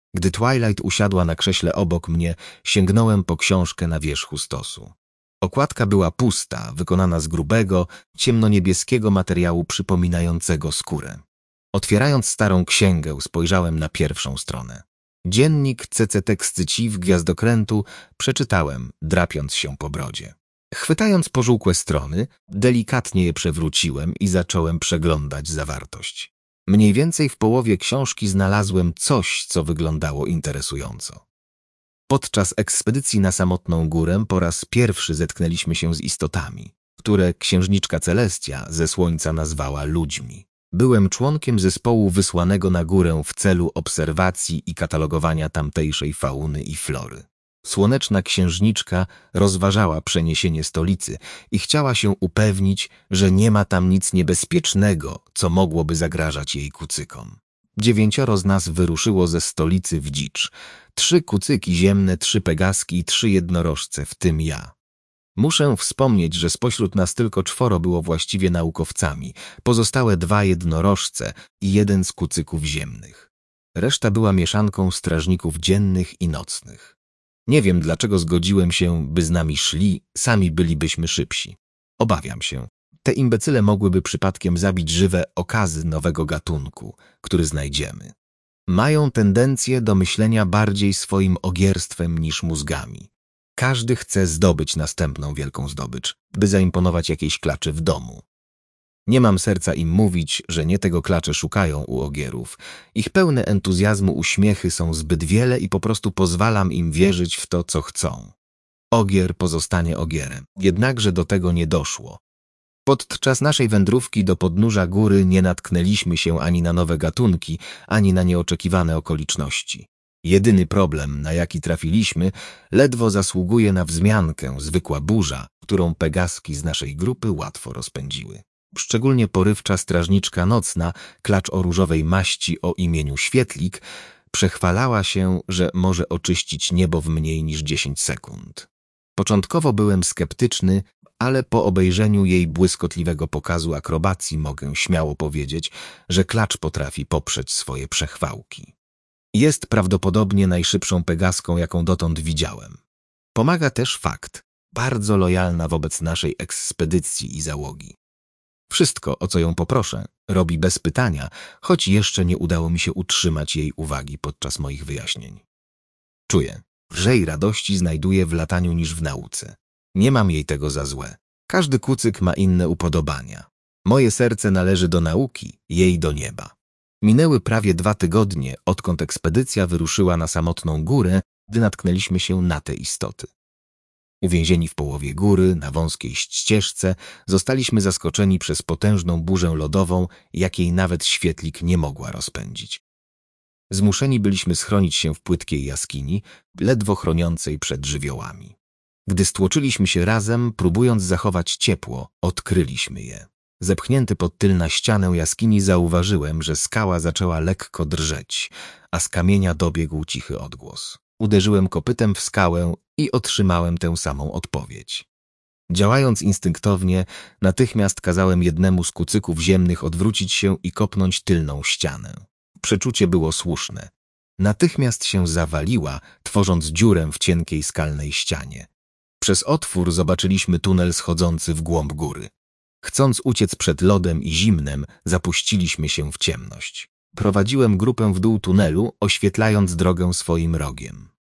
Gdy Twilight usiadła na krześle obok mnie, sięgnąłem po książkę na wierzchu stosu. Okładka była pusta, wykonana z grubego, ciemnoniebieskiego materiału przypominającego skórę. Otwierając starą księgę, spojrzałem na pierwszą stronę. Dziennik C C Tekscyci w Gwiazdokrętu przeczytałem, drapiąc się po brodzie. Chwytając pożółkłe strony, delikatnie je przewróciłem i zacząłem przeglądać zawartość. Mniej więcej w połowie książki znalazłem coś, co wyglądało interesująco. Podczas ekspedycji na Samotną Górę po raz pierwszy zetknęliśmy się z istotami, które księżniczka Celestia ze Słońca nazwała ludźmi. Byłem członkiem zespołu wysłanego na górę w celu obserwacji i katalogowania tamtejszej fauny i flory. Słoneczna księżniczka rozważała przeniesienie stolicy i chciała się upewnić, że nie ma tam nic niebezpiecznego, co mogłoby zagrażać jej kucykom. Dziewięcioro z nas wyruszyło ze stolicy w dzicz. Trzy kucyki ziemne, trzy pegaski i trzy jednorożce, w tym ja. Muszę wspomnieć, że spośród nas tylko czworo było właściwie naukowcami, pozostałe dwa jednorożce i jeden z kucyków ziemnych. Reszta była mieszanką strażników dziennych i nocnych. Nie wiem, dlaczego zgodziłem się, by z nami szli, sami bylibyśmy szybsi. Obawiam się. Te imbecyle mogłyby przypadkiem zabić żywe okazy nowego gatunku, który znajdziemy. Mają tendencję do myślenia bardziej swoim ogierstwem niż mózgami. Każdy chce zdobyć następną wielką zdobycz, by zaimponować jakiejś klaczy w domu. Nie mam serca im mówić, że nie tego klacze szukają u ogierów. Ich pełne entuzjazmu uśmiechy są zbyt wiele i po prostu pozwalam im wierzyć w to, co chcą. Ogier pozostanie ogierem, jednakże do tego nie doszło. Podczas naszej wędrówki do podnóża góry nie natknęliśmy się ani na nowe gatunki, ani na nieoczekiwane okoliczności. Jedyny problem, na jaki trafiliśmy, ledwo zasługuje na wzmiankę, zwykła burza, którą pegaski z naszej grupy łatwo rozpędziły. Szczególnie porywcza strażniczka nocna, klacz o różowej maści o imieniu Świetlik, przechwalała się, że może oczyścić niebo w mniej niż dziesięć sekund. Początkowo byłem sceptyczny, ale po obejrzeniu jej błyskotliwego pokazu akrobacji mogę śmiało powiedzieć, że klacz potrafi poprzeć swoje przechwałki. Jest prawdopodobnie najszybszą pegaską, jaką dotąd widziałem. Pomaga też fakt, bardzo lojalna wobec naszej ekspedycji i załogi. Wszystko, o co ją poproszę, robi bez pytania, choć jeszcze nie udało mi się utrzymać jej uwagi podczas moich wyjaśnień. Czuję, lżej radości znajduję w lataniu niż w nauce. Nie mam jej tego za złe. Każdy kucyk ma inne upodobania. Moje serce należy do nauki, jej do nieba. Minęły prawie dwa tygodnie, odkąd ekspedycja wyruszyła na Samotną Górę, gdy natknęliśmy się na te istoty. Uwięzieni w połowie góry, na wąskiej ścieżce, zostaliśmy zaskoczeni przez potężną burzę lodową, jakiej nawet Świetlik nie mogła rozpędzić. Zmuszeni byliśmy schronić się w płytkiej jaskini, ledwo chroniącej przed żywiołami. Gdy stłoczyliśmy się razem, próbując zachować ciepło, odkryliśmy je. Zepchnięty pod tyl na ścianę jaskini zauważyłem, że skała zaczęła lekko drżeć, a z kamienia dobiegł cichy odgłos. Uderzyłem kopytem w skałę i otrzymałem tę samą odpowiedź. Działając instynktownie, natychmiast kazałem jednemu z kucyków ziemnych odwrócić się i kopnąć tylną ścianę. Przeczucie było słuszne. Natychmiast się zawaliła, tworząc dziurę w cienkiej skalnej ścianie. Przez otwór zobaczyliśmy tunel schodzący w głąb góry. Chcąc uciec przed lodem i zimnem, zapuściliśmy się w ciemność. Prowadziłem grupę w dół tunelu, oświetlając drogę swoim rogiem.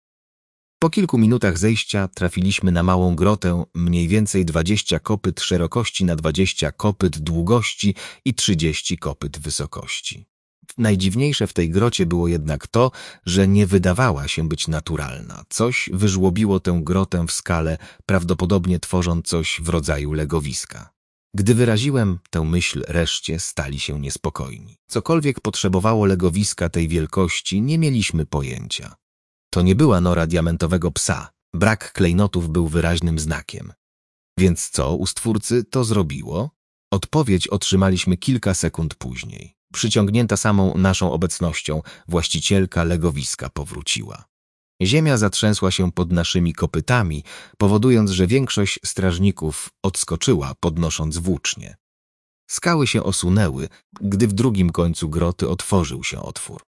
Po kilku minutach zejścia trafiliśmy na małą grotę, mniej więcej dwadzieścia kopyt szerokości na dwadzieścia kopyt długości i trzydzieści kopyt wysokości. Najdziwniejsze w tej grocie było jednak to, że nie wydawała się być naturalna. Coś wyżłobiło tę grotę w skale, prawdopodobnie tworząc coś w rodzaju legowiska. Gdy wyraziłem tę myśl reszcie, stali się niespokojni. Cokolwiek potrzebowało legowiska tej wielkości, nie mieliśmy pojęcia. To nie była nora diamentowego psa. Brak klejnotów był wyraźnym znakiem. Więc co u stwórcy to zrobiło? Odpowiedź otrzymaliśmy kilka sekund później. Przyciągnięta samą naszą obecnością, właścicielka legowiska powróciła. Ziemia zatrzęsła się pod naszymi kopytami, powodując, że większość strażników odskoczyła, podnosząc włócznie. Skały się osunęły, gdy w drugim końcu groty otworzył się otwór.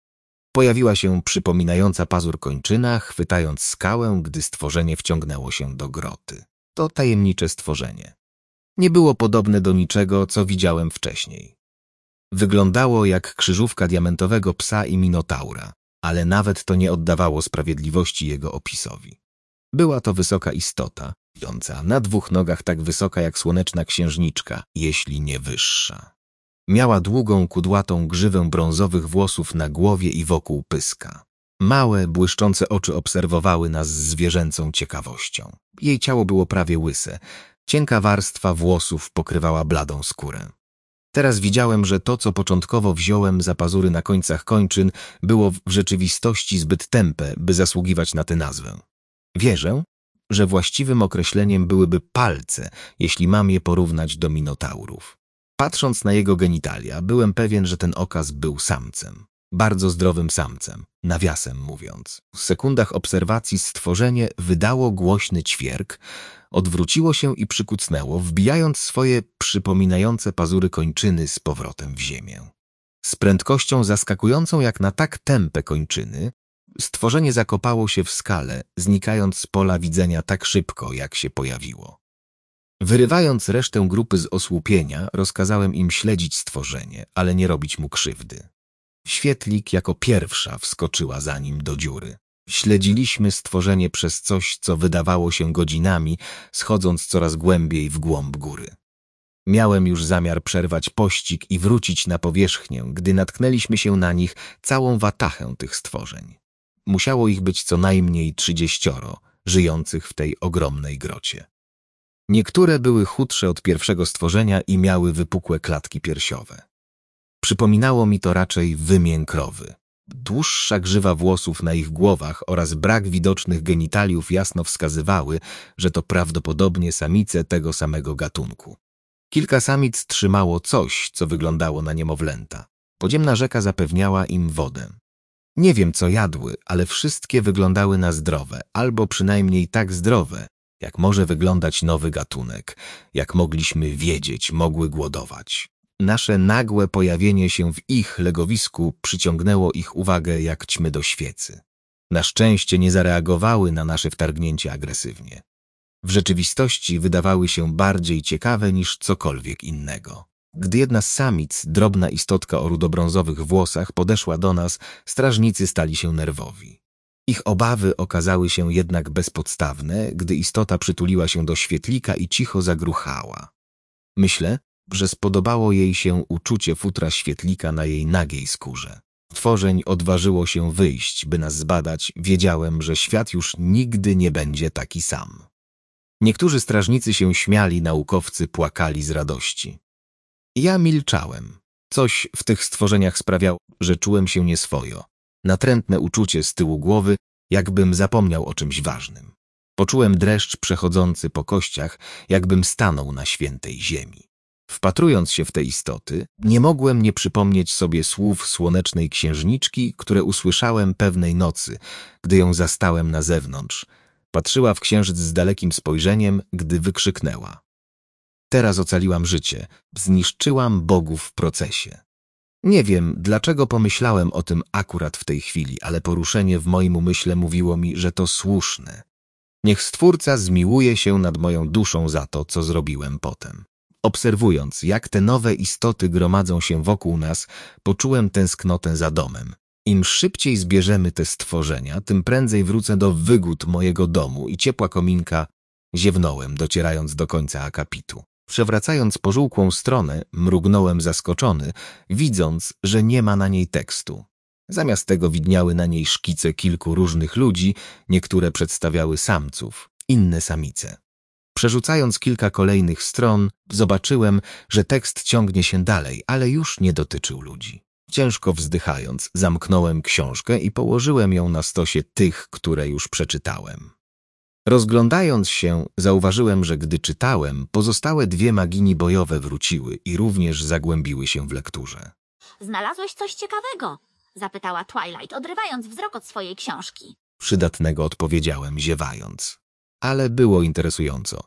Pojawiła się przypominająca pazur kończyna, chwytając skałę, gdy stworzenie wciągnęło się do groty. To tajemnicze stworzenie. Nie było podobne do niczego, co widziałem wcześniej. Wyglądało jak krzyżówka diamentowego psa i minotaura, ale nawet to nie oddawało sprawiedliwości jego opisowi. Była to wysoka istota, idąca na dwóch nogach tak wysoka jak słoneczna księżniczka, jeśli nie wyższa. Miała długą, kudłatą grzywę brązowych włosów na głowie i wokół pyska. Małe, błyszczące oczy obserwowały nas z zwierzęcą ciekawością. Jej ciało było prawie łyse. Cienka warstwa włosów pokrywała bladą skórę. Teraz widziałem, że to, co początkowo wziąłem za pazury na końcach kończyn, było w rzeczywistości zbyt tępe, by zasługiwać na tę nazwę. Wierzę, że właściwym określeniem byłyby palce, jeśli mam je porównać do minotaurów. Patrząc na jego genitalia, byłem pewien, że ten okaz był samcem. Bardzo zdrowym samcem, nawiasem mówiąc. W sekundach obserwacji stworzenie wydało głośny ćwierk, odwróciło się i przykucnęło, wbijając swoje przypominające pazury kończyny z powrotem w ziemię. Z prędkością zaskakującą jak na tak tępe kończyny, stworzenie zakopało się w skale, znikając z pola widzenia tak szybko, jak się pojawiło. Wyrywając resztę grupy z osłupienia, rozkazałem im śledzić stworzenie, ale nie robić mu krzywdy. Świetlik jako pierwsza wskoczyła za nim do dziury. Śledziliśmy stworzenie przez coś, co wydawało się godzinami, schodząc coraz głębiej w głąb góry. Miałem już zamiar przerwać pościg i wrócić na powierzchnię, gdy natknęliśmy się na nich całą watachę tych stworzeń. Musiało ich być co najmniej trzydzieścioro, żyjących w tej ogromnej grocie. Niektóre były chudsze od pierwszego stworzenia i miały wypukłe klatki piersiowe. Przypominało mi to raczej wymię krowy. Dłuższa grzywa włosów na ich głowach oraz brak widocznych genitaliów jasno wskazywały, że to prawdopodobnie samice tego samego gatunku. Kilka samic trzymało coś, co wyglądało na niemowlęta. Podziemna rzeka zapewniała im wodę. Nie wiem, co jadły, ale wszystkie wyglądały na zdrowe, albo przynajmniej tak zdrowe, jak może wyglądać nowy gatunek, jak mogliśmy wiedzieć, mogły głodować. Nasze nagłe pojawienie się w ich legowisku przyciągnęło ich uwagę jak ćmy do świecy. Na szczęście nie zareagowały na nasze wtargnięcie agresywnie. W rzeczywistości wydawały się bardziej ciekawe niż cokolwiek innego. Gdy jedna z samic, drobna istotka o rudobrązowych włosach, podeszła do nas, strażnicy stali się nerwowi. Ich obawy okazały się jednak bezpodstawne, gdy istota przytuliła się do świetlika i cicho zagruchała. Myślę, że spodobało jej się uczucie futra świetlika na jej nagiej skórze. Stworzeń odważyło się wyjść, by nas zbadać. Wiedziałem, że świat już nigdy nie będzie taki sam. Niektórzy strażnicy się śmiali, naukowcy płakali z radości. Ja milczałem. Coś w tych stworzeniach sprawiało, że czułem się nieswojo. Natrętne uczucie z tyłu głowy, jakbym zapomniał o czymś ważnym. Poczułem dreszcz przechodzący po kościach, jakbym stanął na świętej ziemi. Wpatrując się w te istoty, nie mogłem nie przypomnieć sobie słów słonecznej księżniczki, które usłyszałem pewnej nocy, gdy ją zastałem na zewnątrz. Patrzyła w księżyc z dalekim spojrzeniem, gdy wykrzyknęła: teraz ocaliłam życie, zniszczyłam bogów w procesie. Nie wiem, dlaczego pomyślałem o tym akurat w tej chwili, ale poruszenie w moim umyśle mówiło mi, że to słuszne. Niech Stwórca zmiłuje się nad moją duszą za to, co zrobiłem potem. Obserwując, jak te nowe istoty gromadzą się wokół nas, poczułem tęsknotę za domem. Im szybciej zbierzemy te stworzenia, tym prędzej wrócę do wygód mojego domu i ciepła kominka. Ziewnąłem, docierając do końca akapitu. Przewracając pożółkłą stronę, mrugnąłem zaskoczony, widząc, że nie ma na niej tekstu. Zamiast tego widniały na niej szkice kilku różnych ludzi, niektóre przedstawiały samców, inne samice. Przerzucając kilka kolejnych stron, zobaczyłem, że tekst ciągnie się dalej, ale już nie dotyczył ludzi. Ciężko wzdychając, zamknąłem książkę i położyłem ją na stosie tych, które już przeczytałem. Rozglądając się, zauważyłem, że gdy czytałem, pozostałe dwie magini bojowe wróciły i również zagłębiły się w lekturze. Znalazłeś coś ciekawego? Zapytała Twilight, odrywając wzrok od swojej książki. Przydatnego odpowiedziałem, ziewając. Ale było interesująco.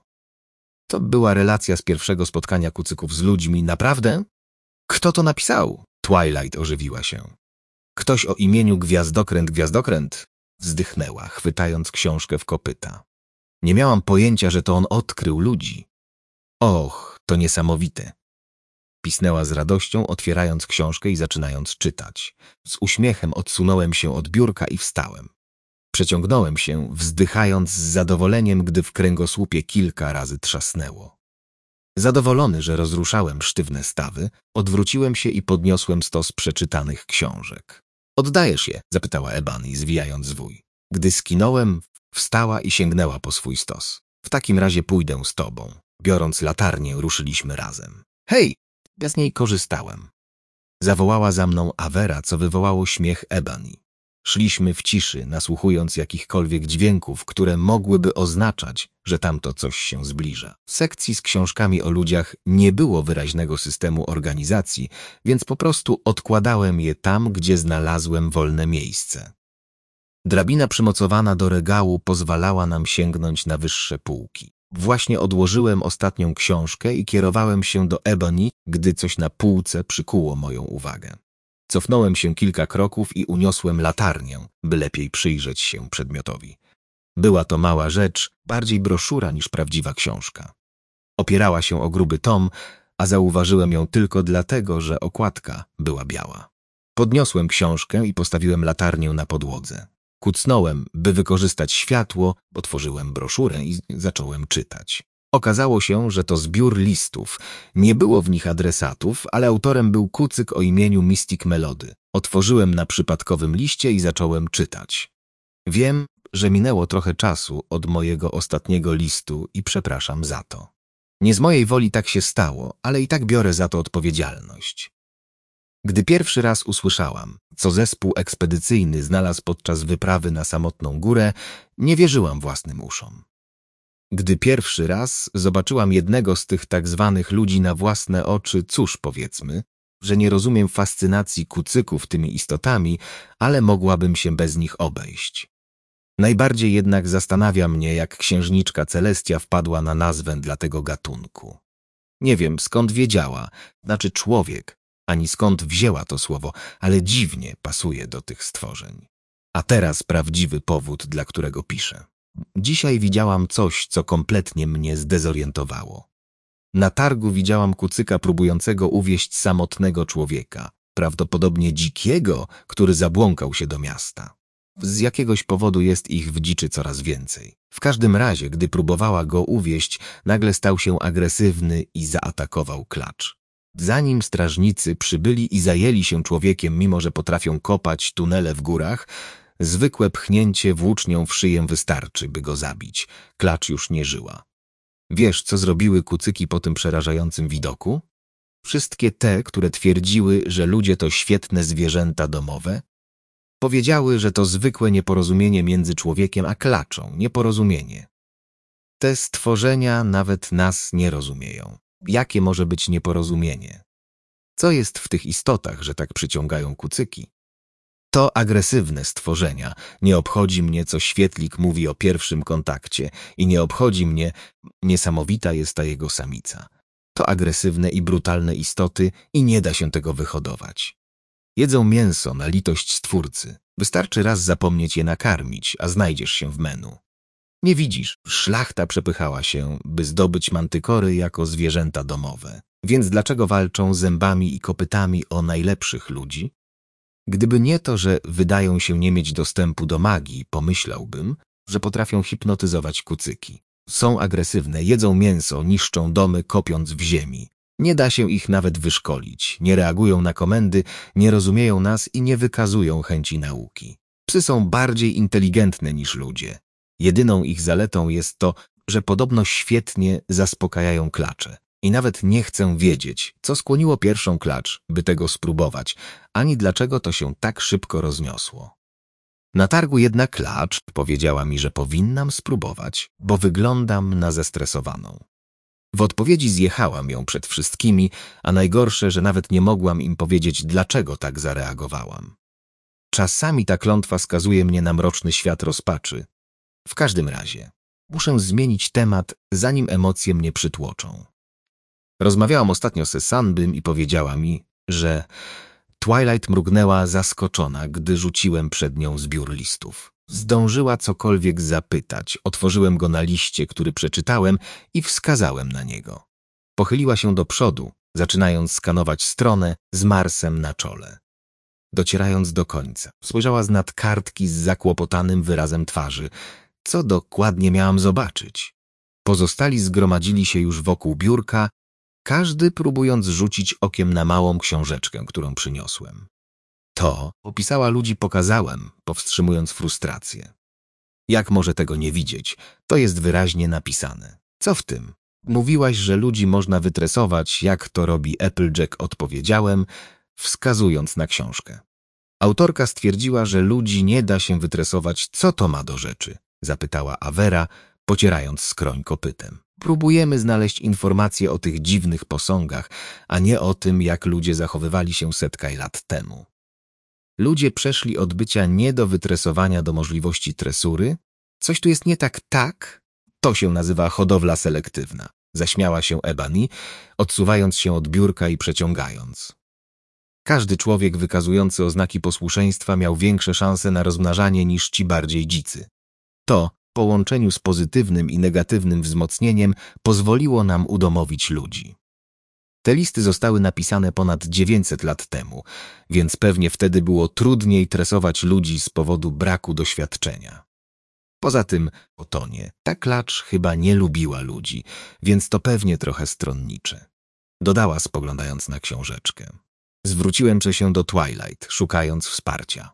To była relacja z pierwszego spotkania kucyków z ludźmi. Naprawdę? Kto to napisał? Twilight ożywiła się. Ktoś o imieniu Gwiazdokręt Gwiazdokręt? Wzdychnęła, chwytając książkę w kopyta. Nie miałam pojęcia, że to on odkrył ludzi. Och, to niesamowite. Pisnęła z radością, otwierając książkę i zaczynając czytać. Z uśmiechem odsunąłem się od biurka i wstałem. Przeciągnąłem się, wzdychając z zadowoleniem, gdy w kręgosłupie kilka razy trzasnęło. Zadowolony, że rozruszałem sztywne stawy, odwróciłem się i podniosłem stos przeczytanych książek. Oddajesz je? Zapytała Ebony, zwijając zwój. Gdy skinąłem, wstała i sięgnęła po swój stos. W takim razie pójdę z tobą. Biorąc latarnię, ruszyliśmy razem. Hej! Ja z niej korzystałem. Zawołała za mną Avera, co wywołało śmiech Ebony. Szliśmy w ciszy, nasłuchując jakichkolwiek dźwięków, które mogłyby oznaczać, że tamto coś się zbliża. W sekcji z książkami o ludziach nie było wyraźnego systemu organizacji, więc po prostu odkładałem je tam, gdzie znalazłem wolne miejsce. Drabina przymocowana do regału pozwalała nam sięgnąć na wyższe półki. Właśnie odłożyłem ostatnią książkę i kierowałem się do Ebony, gdy coś na półce przykuło moją uwagę. Cofnąłem się kilka kroków i uniosłem latarnię, by lepiej przyjrzeć się przedmiotowi. Była to mała rzecz, bardziej broszura niż prawdziwa książka. Opierała się o gruby tom, a zauważyłem ją tylko dlatego, że okładka była biała. Podniosłem książkę i postawiłem latarnię na podłodze. Kucnąłem, by wykorzystać światło, otworzyłem broszurę i zacząłem czytać. Okazało się, że to zbiór listów. Nie było w nich adresatów, ale autorem był kucyk o imieniu Mystic Melody. Otworzyłem na przypadkowym liście i zacząłem czytać. Wiem, że minęło trochę czasu od mojego ostatniego listu i przepraszam za to. Nie z mojej woli tak się stało, ale i tak biorę za to odpowiedzialność. Gdy pierwszy raz usłyszałam, co zespół ekspedycyjny znalazł podczas wyprawy na samotną górę, nie wierzyłam własnym uszom. Gdy pierwszy raz zobaczyłam jednego z tych tak zwanych ludzi na własne oczy, cóż powiedzmy, że nie rozumiem fascynacji kucyków tymi istotami, ale mogłabym się bez nich obejść. Najbardziej jednak zastanawia mnie, jak księżniczka Celestia wpadła na nazwę dla tego gatunku. Nie wiem, skąd wiedziała, znaczy człowiek, ani skąd wzięła to słowo, ale dziwnie pasuje do tych stworzeń. A teraz prawdziwy powód, dla którego piszę. Dzisiaj widziałam coś, co kompletnie mnie zdezorientowało. Na targu widziałam kucyka próbującego uwieść samotnego człowieka, prawdopodobnie dzikiego, który zabłąkał się do miasta. Z jakiegoś powodu jest ich w dziczy coraz więcej. W każdym razie, gdy próbowała go uwieść, nagle stał się agresywny i zaatakował klacz. Zanim strażnicy przybyli i zajęli się człowiekiem, mimo że potrafią kopać tunele w górach, zwykłe pchnięcie włócznią w szyję wystarczy, by go zabić. Klacz już nie żyła. Wiesz, co zrobiły kucyki po tym przerażającym widoku? Wszystkie te, które twierdziły, że ludzie to świetne zwierzęta domowe, powiedziały, że to zwykłe nieporozumienie między człowiekiem a klaczą, nieporozumienie. Te stworzenia nawet nas nie rozumieją. Jakie może być nieporozumienie? Co jest w tych istotach, że tak przyciągają kucyki? To agresywne stworzenia. Nie obchodzi mnie, co świetlik mówi o pierwszym kontakcie i nie obchodzi mnie, niesamowita jest ta jego samica. To agresywne i brutalne istoty i nie da się tego wyhodować. Jedzą mięso na litość Stwórcy. Wystarczy raz zapomnieć je nakarmić, a znajdziesz się w menu. Nie widzisz, szlachta przepychała się, by zdobyć mantykory jako zwierzęta domowe. Więc dlaczego walczą zębami i kopytami o najlepszych ludzi? Gdyby nie to, że wydają się nie mieć dostępu do magii, pomyślałbym, że potrafią hipnotyzować kucyki. Są agresywne, jedzą mięso, niszczą domy, kopiąc w ziemi. Nie da się ich nawet wyszkolić, nie reagują na komendy, nie rozumieją nas i nie wykazują chęci nauki. Psy są bardziej inteligentne niż ludzie. Jedyną ich zaletą jest to, że podobno świetnie zaspokajają klacze. I nawet nie chcę wiedzieć, co skłoniło pierwszą klacz, by tego spróbować, ani dlaczego to się tak szybko rozniosło. Na targu jedna klacz powiedziała mi, że powinnam spróbować, bo wyglądam na zestresowaną. W odpowiedzi zjechałam ją przed wszystkimi, a najgorsze, że nawet nie mogłam im powiedzieć, dlaczego tak zareagowałam. Czasami ta klątwa skazuje mnie na mroczny świat rozpaczy. W każdym razie, muszę zmienić temat, zanim emocje mnie przytłoczą. Rozmawiałam ostatnio ze Sunbym i powiedziała mi, że Twilight mrugnęła zaskoczona, gdy rzuciłem przed nią zbiór listów. Zdążyła cokolwiek zapytać, otworzyłem go na liście, który przeczytałem i wskazałem na niego. Pochyliła się do przodu, zaczynając skanować stronę z Marsem na czole. Docierając do końca, spojrzała z nad kartki z zakłopotanym wyrazem twarzy. Co dokładnie miałam zobaczyć? Pozostali zgromadzili się już wokół biurka, każdy próbując rzucić okiem na małą książeczkę, którą przyniosłem. To opisała ludzi pokazałem, powstrzymując frustrację. Jak może tego nie widzieć? To jest wyraźnie napisane. Co w tym? Mówiłaś, że ludzi można wytresować, jak to robi Applejack, odpowiedziałem, wskazując na książkę. Autorka stwierdziła, że ludzi nie da się wytresować. Co to ma do rzeczy? Zapytała Avera, pocierając skroń kopytem. Próbujemy znaleźć informacje o tych dziwnych posągach, a nie o tym, jak ludzie zachowywali się setka lat temu. Ludzie przeszli od bycia nie do wytresowania do możliwości tresury? Coś tu jest nie tak, tak? To się nazywa hodowla selektywna. Zaśmiała się Ebony, odsuwając się od biurka i przeciągając. Każdy człowiek wykazujący oznaki posłuszeństwa miał większe szanse na rozmnażanie niż ci bardziej dzicy. To, w połączeniu z pozytywnym i negatywnym wzmocnieniem, pozwoliło nam udomowić ludzi. Te listy zostały napisane ponad dziewięćset lat temu, więc pewnie wtedy było trudniej tresować ludzi z powodu braku doświadczenia. Poza tym, o tonie, ta klacz chyba nie lubiła ludzi, więc to pewnie trochę stronnicze. Dodała, spoglądając na książeczkę. Zwróciłem się do Twilight, szukając wsparcia.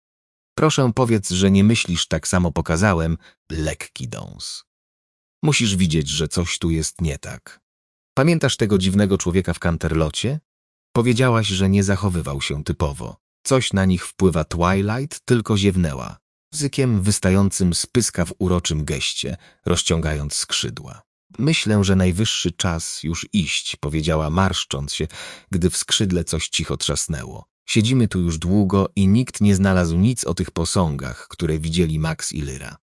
Proszę powiedz, że nie myślisz, tak samo pokazałem, lekki dąs. Musisz widzieć, że coś tu jest nie tak. Pamiętasz tego dziwnego człowieka w Canterlocie? Powiedziałaś, że nie zachowywał się typowo. Coś na nich wpływa. Twilight tylko ziewnęła, językiem wystającym z pyska w uroczym geście, rozciągając skrzydła. Myślę, że najwyższy czas już iść, powiedziała, marszcząc się, gdy w skrzydle coś cicho trzasnęło. Siedzimy tu już długo i nikt nie znalazł nic o tych posągach, które widzieli Max i Lyra.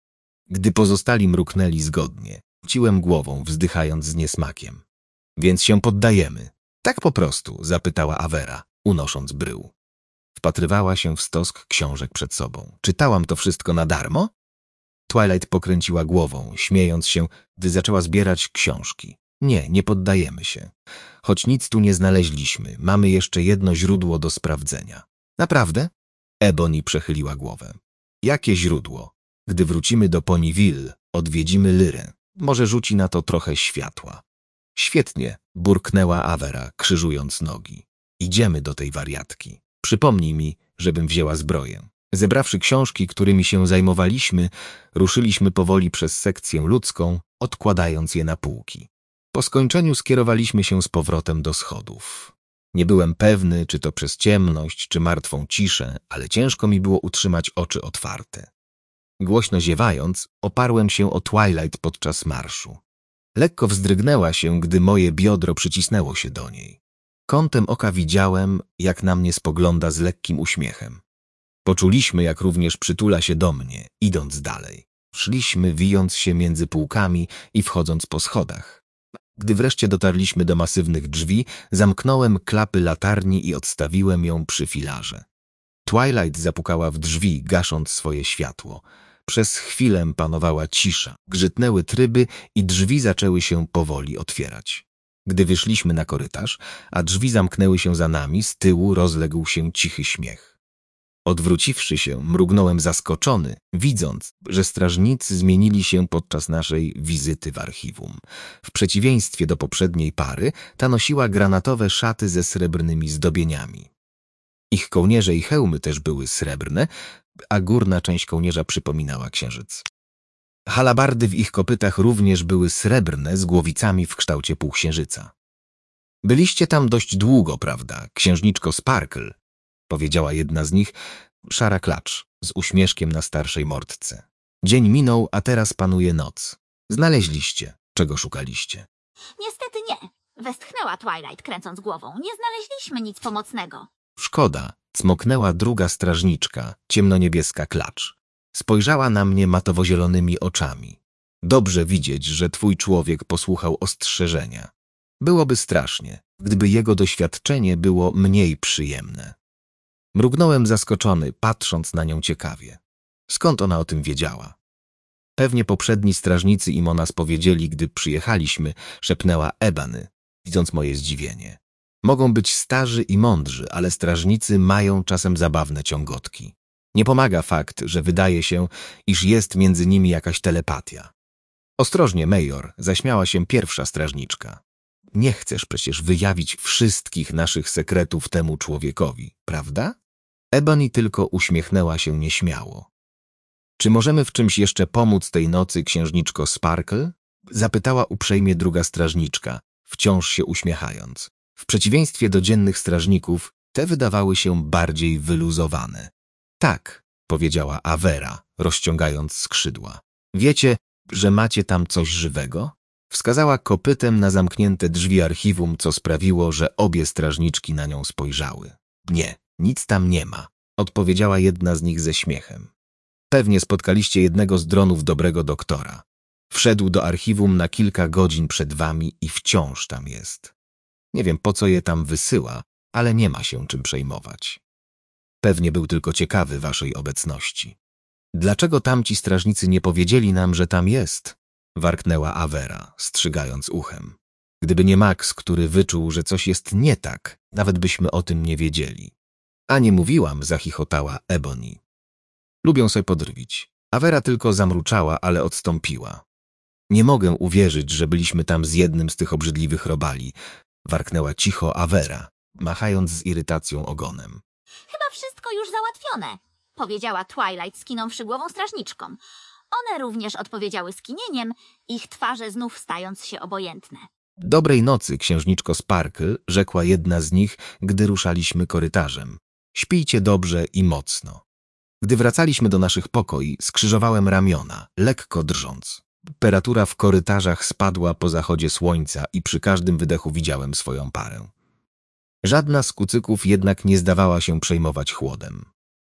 Gdy pozostali mruknęli zgodnie, wróciłem głową, wzdychając z niesmakiem. Więc się poddajemy. Tak po prostu, zapytała Avera, unosząc brył. Wpatrywała się w stosk książek przed sobą. Czytałam to wszystko na darmo? Twilight pokręciła głową, śmiejąc się, gdy zaczęła zbierać książki. Nie, nie poddajemy się. Choć nic tu nie znaleźliśmy, mamy jeszcze jedno źródło do sprawdzenia. Naprawdę? Ebony przechyliła głowę. Jakie źródło? Gdy wrócimy do Ponyville, odwiedzimy Lyrę. Może rzuci na to trochę światła. Świetnie, burknęła Avera, krzyżując nogi. Idziemy do tej wariatki. Przypomnij mi, żebym wzięła zbroję. Zebrawszy książki, którymi się zajmowaliśmy, ruszyliśmy powoli przez sekcję ludzką, odkładając je na półki. Po skończeniu skierowaliśmy się z powrotem do schodów. Nie byłem pewny, czy to przez ciemność, czy martwą ciszę, ale ciężko mi było utrzymać oczy otwarte. Głośno ziewając, oparłem się o Twilight podczas marszu. Lekko wzdrygnęła się, gdy moje biodro przycisnęło się do niej. Kątem oka widziałem, jak na mnie spogląda z lekkim uśmiechem. Poczuliśmy, jak również przytula się do mnie, idąc dalej. Szliśmy, wijąc się między półkami i wchodząc po schodach. Gdy wreszcie dotarliśmy do masywnych drzwi, zamknąłem klapy latarni i odstawiłem ją przy filarze. Twilight zapukała w drzwi, gasząc swoje światło. Przez chwilę panowała cisza, grzytnęły tryby i drzwi zaczęły się powoli otwierać. Gdy wyszliśmy na korytarz, a drzwi zamknęły się za nami, z tyłu rozległ się cichy śmiech. Odwróciwszy się, mrugnąłem zaskoczony, widząc, że strażnicy zmienili się podczas naszej wizyty w archiwum. W przeciwieństwie do poprzedniej pary, ta nosiła granatowe szaty ze srebrnymi zdobieniami. Ich kołnierze i hełmy też były srebrne, a górna część kołnierza przypominała księżyc. Halabardy w ich kopytach również były srebrne, z głowicami w kształcie półksiężyca. Byliście tam dość długo, prawda, księżniczko Sparkle? Powiedziała jedna z nich, szara klacz, z uśmieszkiem na starszej mordce. Dzień minął, a teraz panuje noc. Znaleźliście, czego szukaliście. Niestety nie, westchnęła Twilight, kręcąc głową. Nie znaleźliśmy nic pomocnego. Szkoda, cmoknęła druga strażniczka, ciemnoniebieska klacz. Spojrzała na mnie matowo-zielonymi oczami. Dobrze widzieć, że twój człowiek posłuchał ostrzeżenia. Byłoby strasznie, gdyby jego doświadczenie było mniej przyjemne. Mrugnąłem zaskoczony, patrząc na nią ciekawie. Skąd ona o tym wiedziała? Pewnie poprzedni strażnicy im o nas powiedzieli, gdy przyjechaliśmy, szepnęła Ebony, widząc moje zdziwienie. Mogą być starzy i mądrzy, ale strażnicy mają czasem zabawne ciągotki. Nie pomaga fakt, że wydaje się, iż jest między nimi jakaś telepatia. Ostrożnie, Major, zaśmiała się pierwsza strażniczka. Nie chcesz przecież wyjawić wszystkich naszych sekretów temu człowiekowi, prawda? Ebony tylko uśmiechnęła się nieśmiało. Czy możemy w czymś jeszcze pomóc tej nocy, księżniczko Sparkle? Zapytała uprzejmie druga strażniczka, wciąż się uśmiechając. W przeciwieństwie do dziennych strażników, te wydawały się bardziej wyluzowane. Tak, powiedziała Avera, rozciągając skrzydła. Wiecie, że macie tam coś żywego? Wskazała kopytem na zamknięte drzwi archiwum, co sprawiło, że obie strażniczki na nią spojrzały. Nie, nic tam nie ma, odpowiedziała jedna z nich ze śmiechem. Pewnie spotkaliście jednego z dronów dobrego doktora. Wszedł do archiwum na kilka godzin przed wami i wciąż tam jest. Nie wiem, po co je tam wysyła, ale nie ma się czym przejmować. Pewnie był tylko ciekawy waszej obecności. Dlaczego tamci strażnicy nie powiedzieli nam, że tam jest? Warknęła Avera, strzygając uchem. Gdyby nie Max, który wyczuł, że coś jest nie tak, nawet byśmy o tym nie wiedzieli. A nie mówiłam, zachichotała Ebony. Lubią sobie podrwić. Avera tylko zamruczała, ale odstąpiła. Nie mogę uwierzyć, że byliśmy tam z jednym z tych obrzydliwych robali. Warknęła cicho Avera, machając z irytacją ogonem. Chyba wszystko już załatwione, powiedziała Twilight, skinąwszy głową strażniczkom. One również odpowiedziały skinieniem, ich twarze znów stając się obojętne. Dobrej nocy, księżniczko Sparkle, rzekła jedna z nich, gdy ruszaliśmy korytarzem. Śpijcie dobrze i mocno. Gdy wracaliśmy do naszych pokoi, skrzyżowałem ramiona, lekko drżąc. Temperatura w korytarzach spadła po zachodzie słońca i przy każdym wydechu widziałem swoją parę. Żadna z kucyków jednak nie zdawała się przejmować chłodem.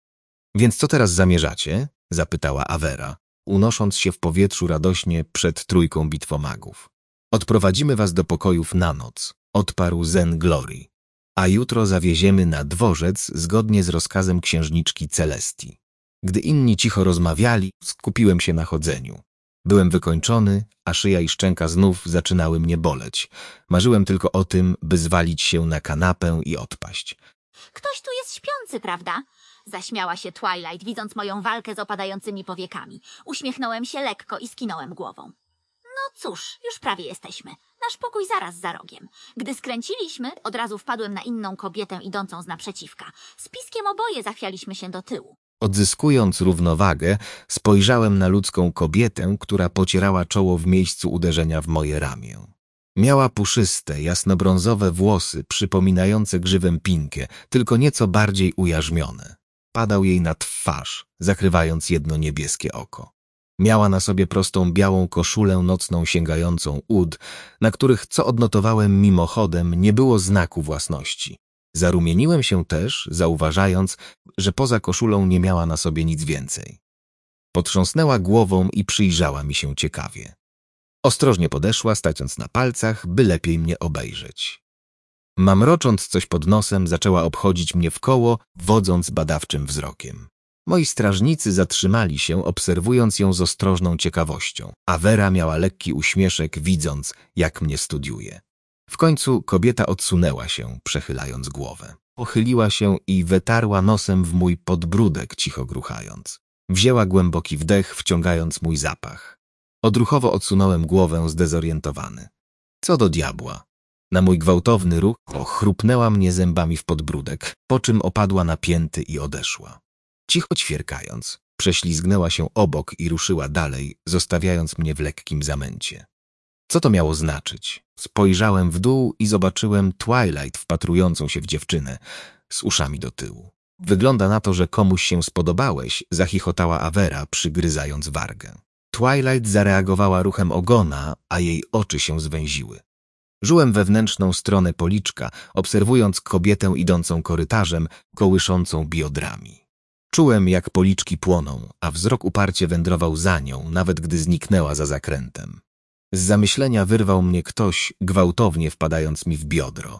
Więc co teraz zamierzacie? Zapytała Avera, unosząc się w powietrzu radośnie przed trójką bitwomagów. Odprowadzimy was do pokojów na noc, odparł Zen Glory, a jutro zawieziemy na dworzec zgodnie z rozkazem księżniczki Celestii. Gdy inni cicho rozmawiali, skupiłem się na chodzeniu. Byłem wykończony, a szyja i szczęka znów zaczynały mnie boleć. Marzyłem tylko o tym, by zwalić się na kanapę i odpaść. Ktoś tu jest śpiący, prawda? Zaśmiała się Twilight, widząc moją walkę z opadającymi powiekami. Uśmiechnąłem się lekko i skinąłem głową. No cóż, już prawie jesteśmy. Nasz pokój zaraz za rogiem. Gdy skręciliśmy, od razu wpadłem na inną kobietę idącą z naprzeciwka. Z piskiem oboje zachwialiśmy się do tyłu. Odzyskując równowagę, spojrzałem na ludzką kobietę, która pocierała czoło w miejscu uderzenia w moje ramię. Miała puszyste, jasnobrązowe włosy przypominające grzywę pinkę, tylko nieco bardziej ujarzmione. Padał jej na twarz, zakrywając jedno niebieskie oko. Miała na sobie prostą białą koszulę nocną sięgającą ud, na których, co odnotowałem mimochodem, nie było znaku własności. Zarumieniłem się też, zauważając, że poza koszulą nie miała na sobie nic więcej. Potrząsnęła głową i przyjrzała mi się ciekawie. Ostrożnie podeszła, stając na palcach, by lepiej mnie obejrzeć. Mamrocząc coś pod nosem, zaczęła obchodzić mnie w koło, wodząc badawczym wzrokiem. Moi strażnicy zatrzymali się, obserwując ją z ostrożną ciekawością. Avera miała lekki uśmieszek, widząc, jak mnie studiuje. W końcu kobieta odsunęła się, przechylając głowę. Pochyliła się i wetarła nosem w mój podbródek, cicho gruchając. Wzięła głęboki wdech, wciągając mój zapach. Odruchowo odsunąłem głowę, zdezorientowany. Co do diabła? Na mój gwałtowny ruch ochrupnęła mnie zębami w podbródek, po czym opadła na pięty i odeszła. Cicho ćwierkając, prześlizgnęła się obok i ruszyła dalej, zostawiając mnie w lekkim zamęcie. Co to miało znaczyć? Spojrzałem w dół i zobaczyłem Twilight wpatrującą się w dziewczynę, z uszami do tyłu. Wygląda na to, że komuś się spodobałeś, zachichotała Avera, przygryzając wargę. Twilight zareagowała ruchem ogona, a jej oczy się zwęziły. Żyłem wewnętrzną stronę policzka, obserwując kobietę idącą korytarzem, kołyszącą biodrami. Czułem, jak policzki płoną, a wzrok uparcie wędrował za nią, nawet gdy zniknęła za zakrętem. Z zamyślenia wyrwał mnie ktoś, gwałtownie wpadając mi w biodro.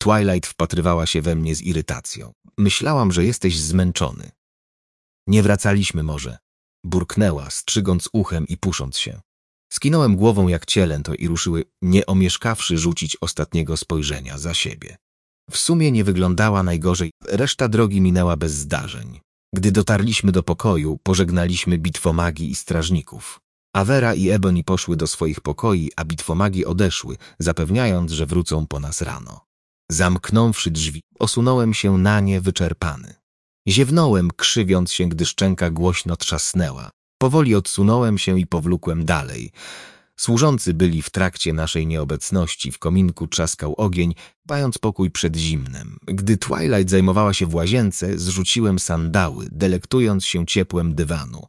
Twilight wpatrywała się we mnie z irytacją. Myślałam, że jesteś zmęczony. Nie wracaliśmy może. Burknęła, strzygnąc uchem i pusząc się. Skinąłem głową jak cielęto i ruszyły, nie omieszkawszy rzucić ostatniego spojrzenia za siebie. W sumie nie wyglądała najgorzej, reszta drogi minęła bez zdarzeń. Gdy dotarliśmy do pokoju, pożegnaliśmy bitwomagi i strażników. Avera i Ebony poszły do swoich pokoi, a bitwomagi odeszły, zapewniając, że wrócą po nas rano. Zamknąwszy drzwi, osunąłem się na nie wyczerpany. Ziewnąłem, krzywiąc się, gdy szczęka głośno trzasnęła. Powoli odsunąłem się i powlókłem dalej. Służący byli w trakcie naszej nieobecności, w kominku trzaskał ogień, dbając pokój przed zimnem. Gdy Twilight zajmowała się w łazience, zrzuciłem sandały, delektując się ciepłem dywanu.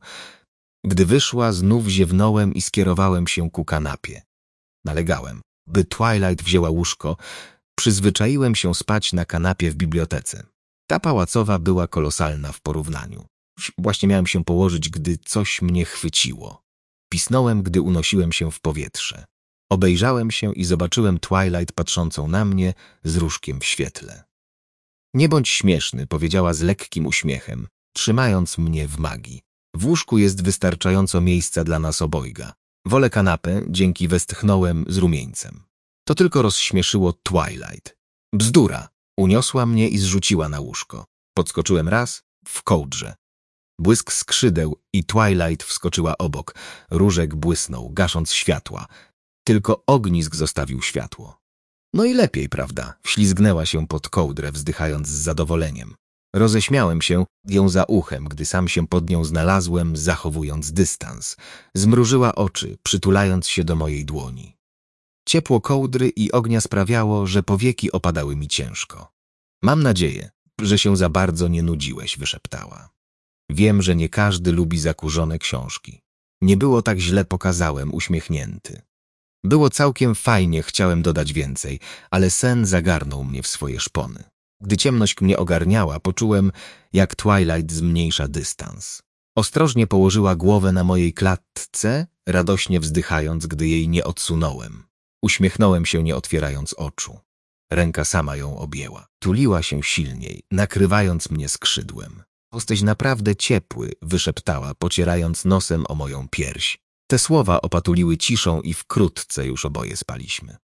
Gdy wyszła, znów ziewnąłem i skierowałem się ku kanapie. Nalegałem, by Twilight wzięła łóżko. Przyzwyczaiłem się spać na kanapie w bibliotece. Ta pałacowa była kolosalna w porównaniu. Właśnie miałem się położyć, gdy coś mnie chwyciło. Pisnąłem, gdy unosiłem się w powietrze. Obejrzałem się i zobaczyłem Twilight patrzącą na mnie z różkiem w świetle. Nie bądź śmieszny, powiedziała z lekkim uśmiechem, trzymając mnie w magii. W łóżku jest wystarczająco miejsca dla nas obojga. Wolę kanapę, dzięki westchnąłem z rumieńcem. To tylko rozśmieszyło Twilight. Bzdura! Uniosła mnie i zrzuciła na łóżko. Podskoczyłem raz, w kołdrze. Błysk skrzydeł i Twilight wskoczyła obok. Różek błysnął, gasząc światła. Tylko ognisk zostawił światło. No i lepiej, prawda? Wślizgnęła się pod kołdrę, wzdychając z zadowoleniem. Roześmiałem się ją za uchem, gdy sam się pod nią znalazłem, zachowując dystans. Zmrużyła oczy, przytulając się do mojej dłoni. Ciepło kołdry i ognia sprawiało, że powieki opadały mi ciężko. Mam nadzieję, że się za bardzo nie nudziłeś, wyszeptała. Wiem, że nie każdy lubi zakurzone książki. Nie było tak źle, pokazałem, uśmiechnięty. Było całkiem fajnie, chciałem dodać więcej, ale sen zagarnął mnie w swoje szpony. Gdy ciemność mnie ogarniała, poczułem, jak Twilight zmniejsza dystans. Ostrożnie położyła głowę na mojej klatce, radośnie wzdychając, gdy jej nie odsunąłem. Uśmiechnąłem się, nie otwierając oczu. Ręka sama ją objęła. Tuliła się silniej, nakrywając mnie skrzydłem. Jesteś naprawdę ciepły, wyszeptała, pocierając nosem o moją pierś. Te słowa opatuliły ciszą i wkrótce już oboje spaliśmy.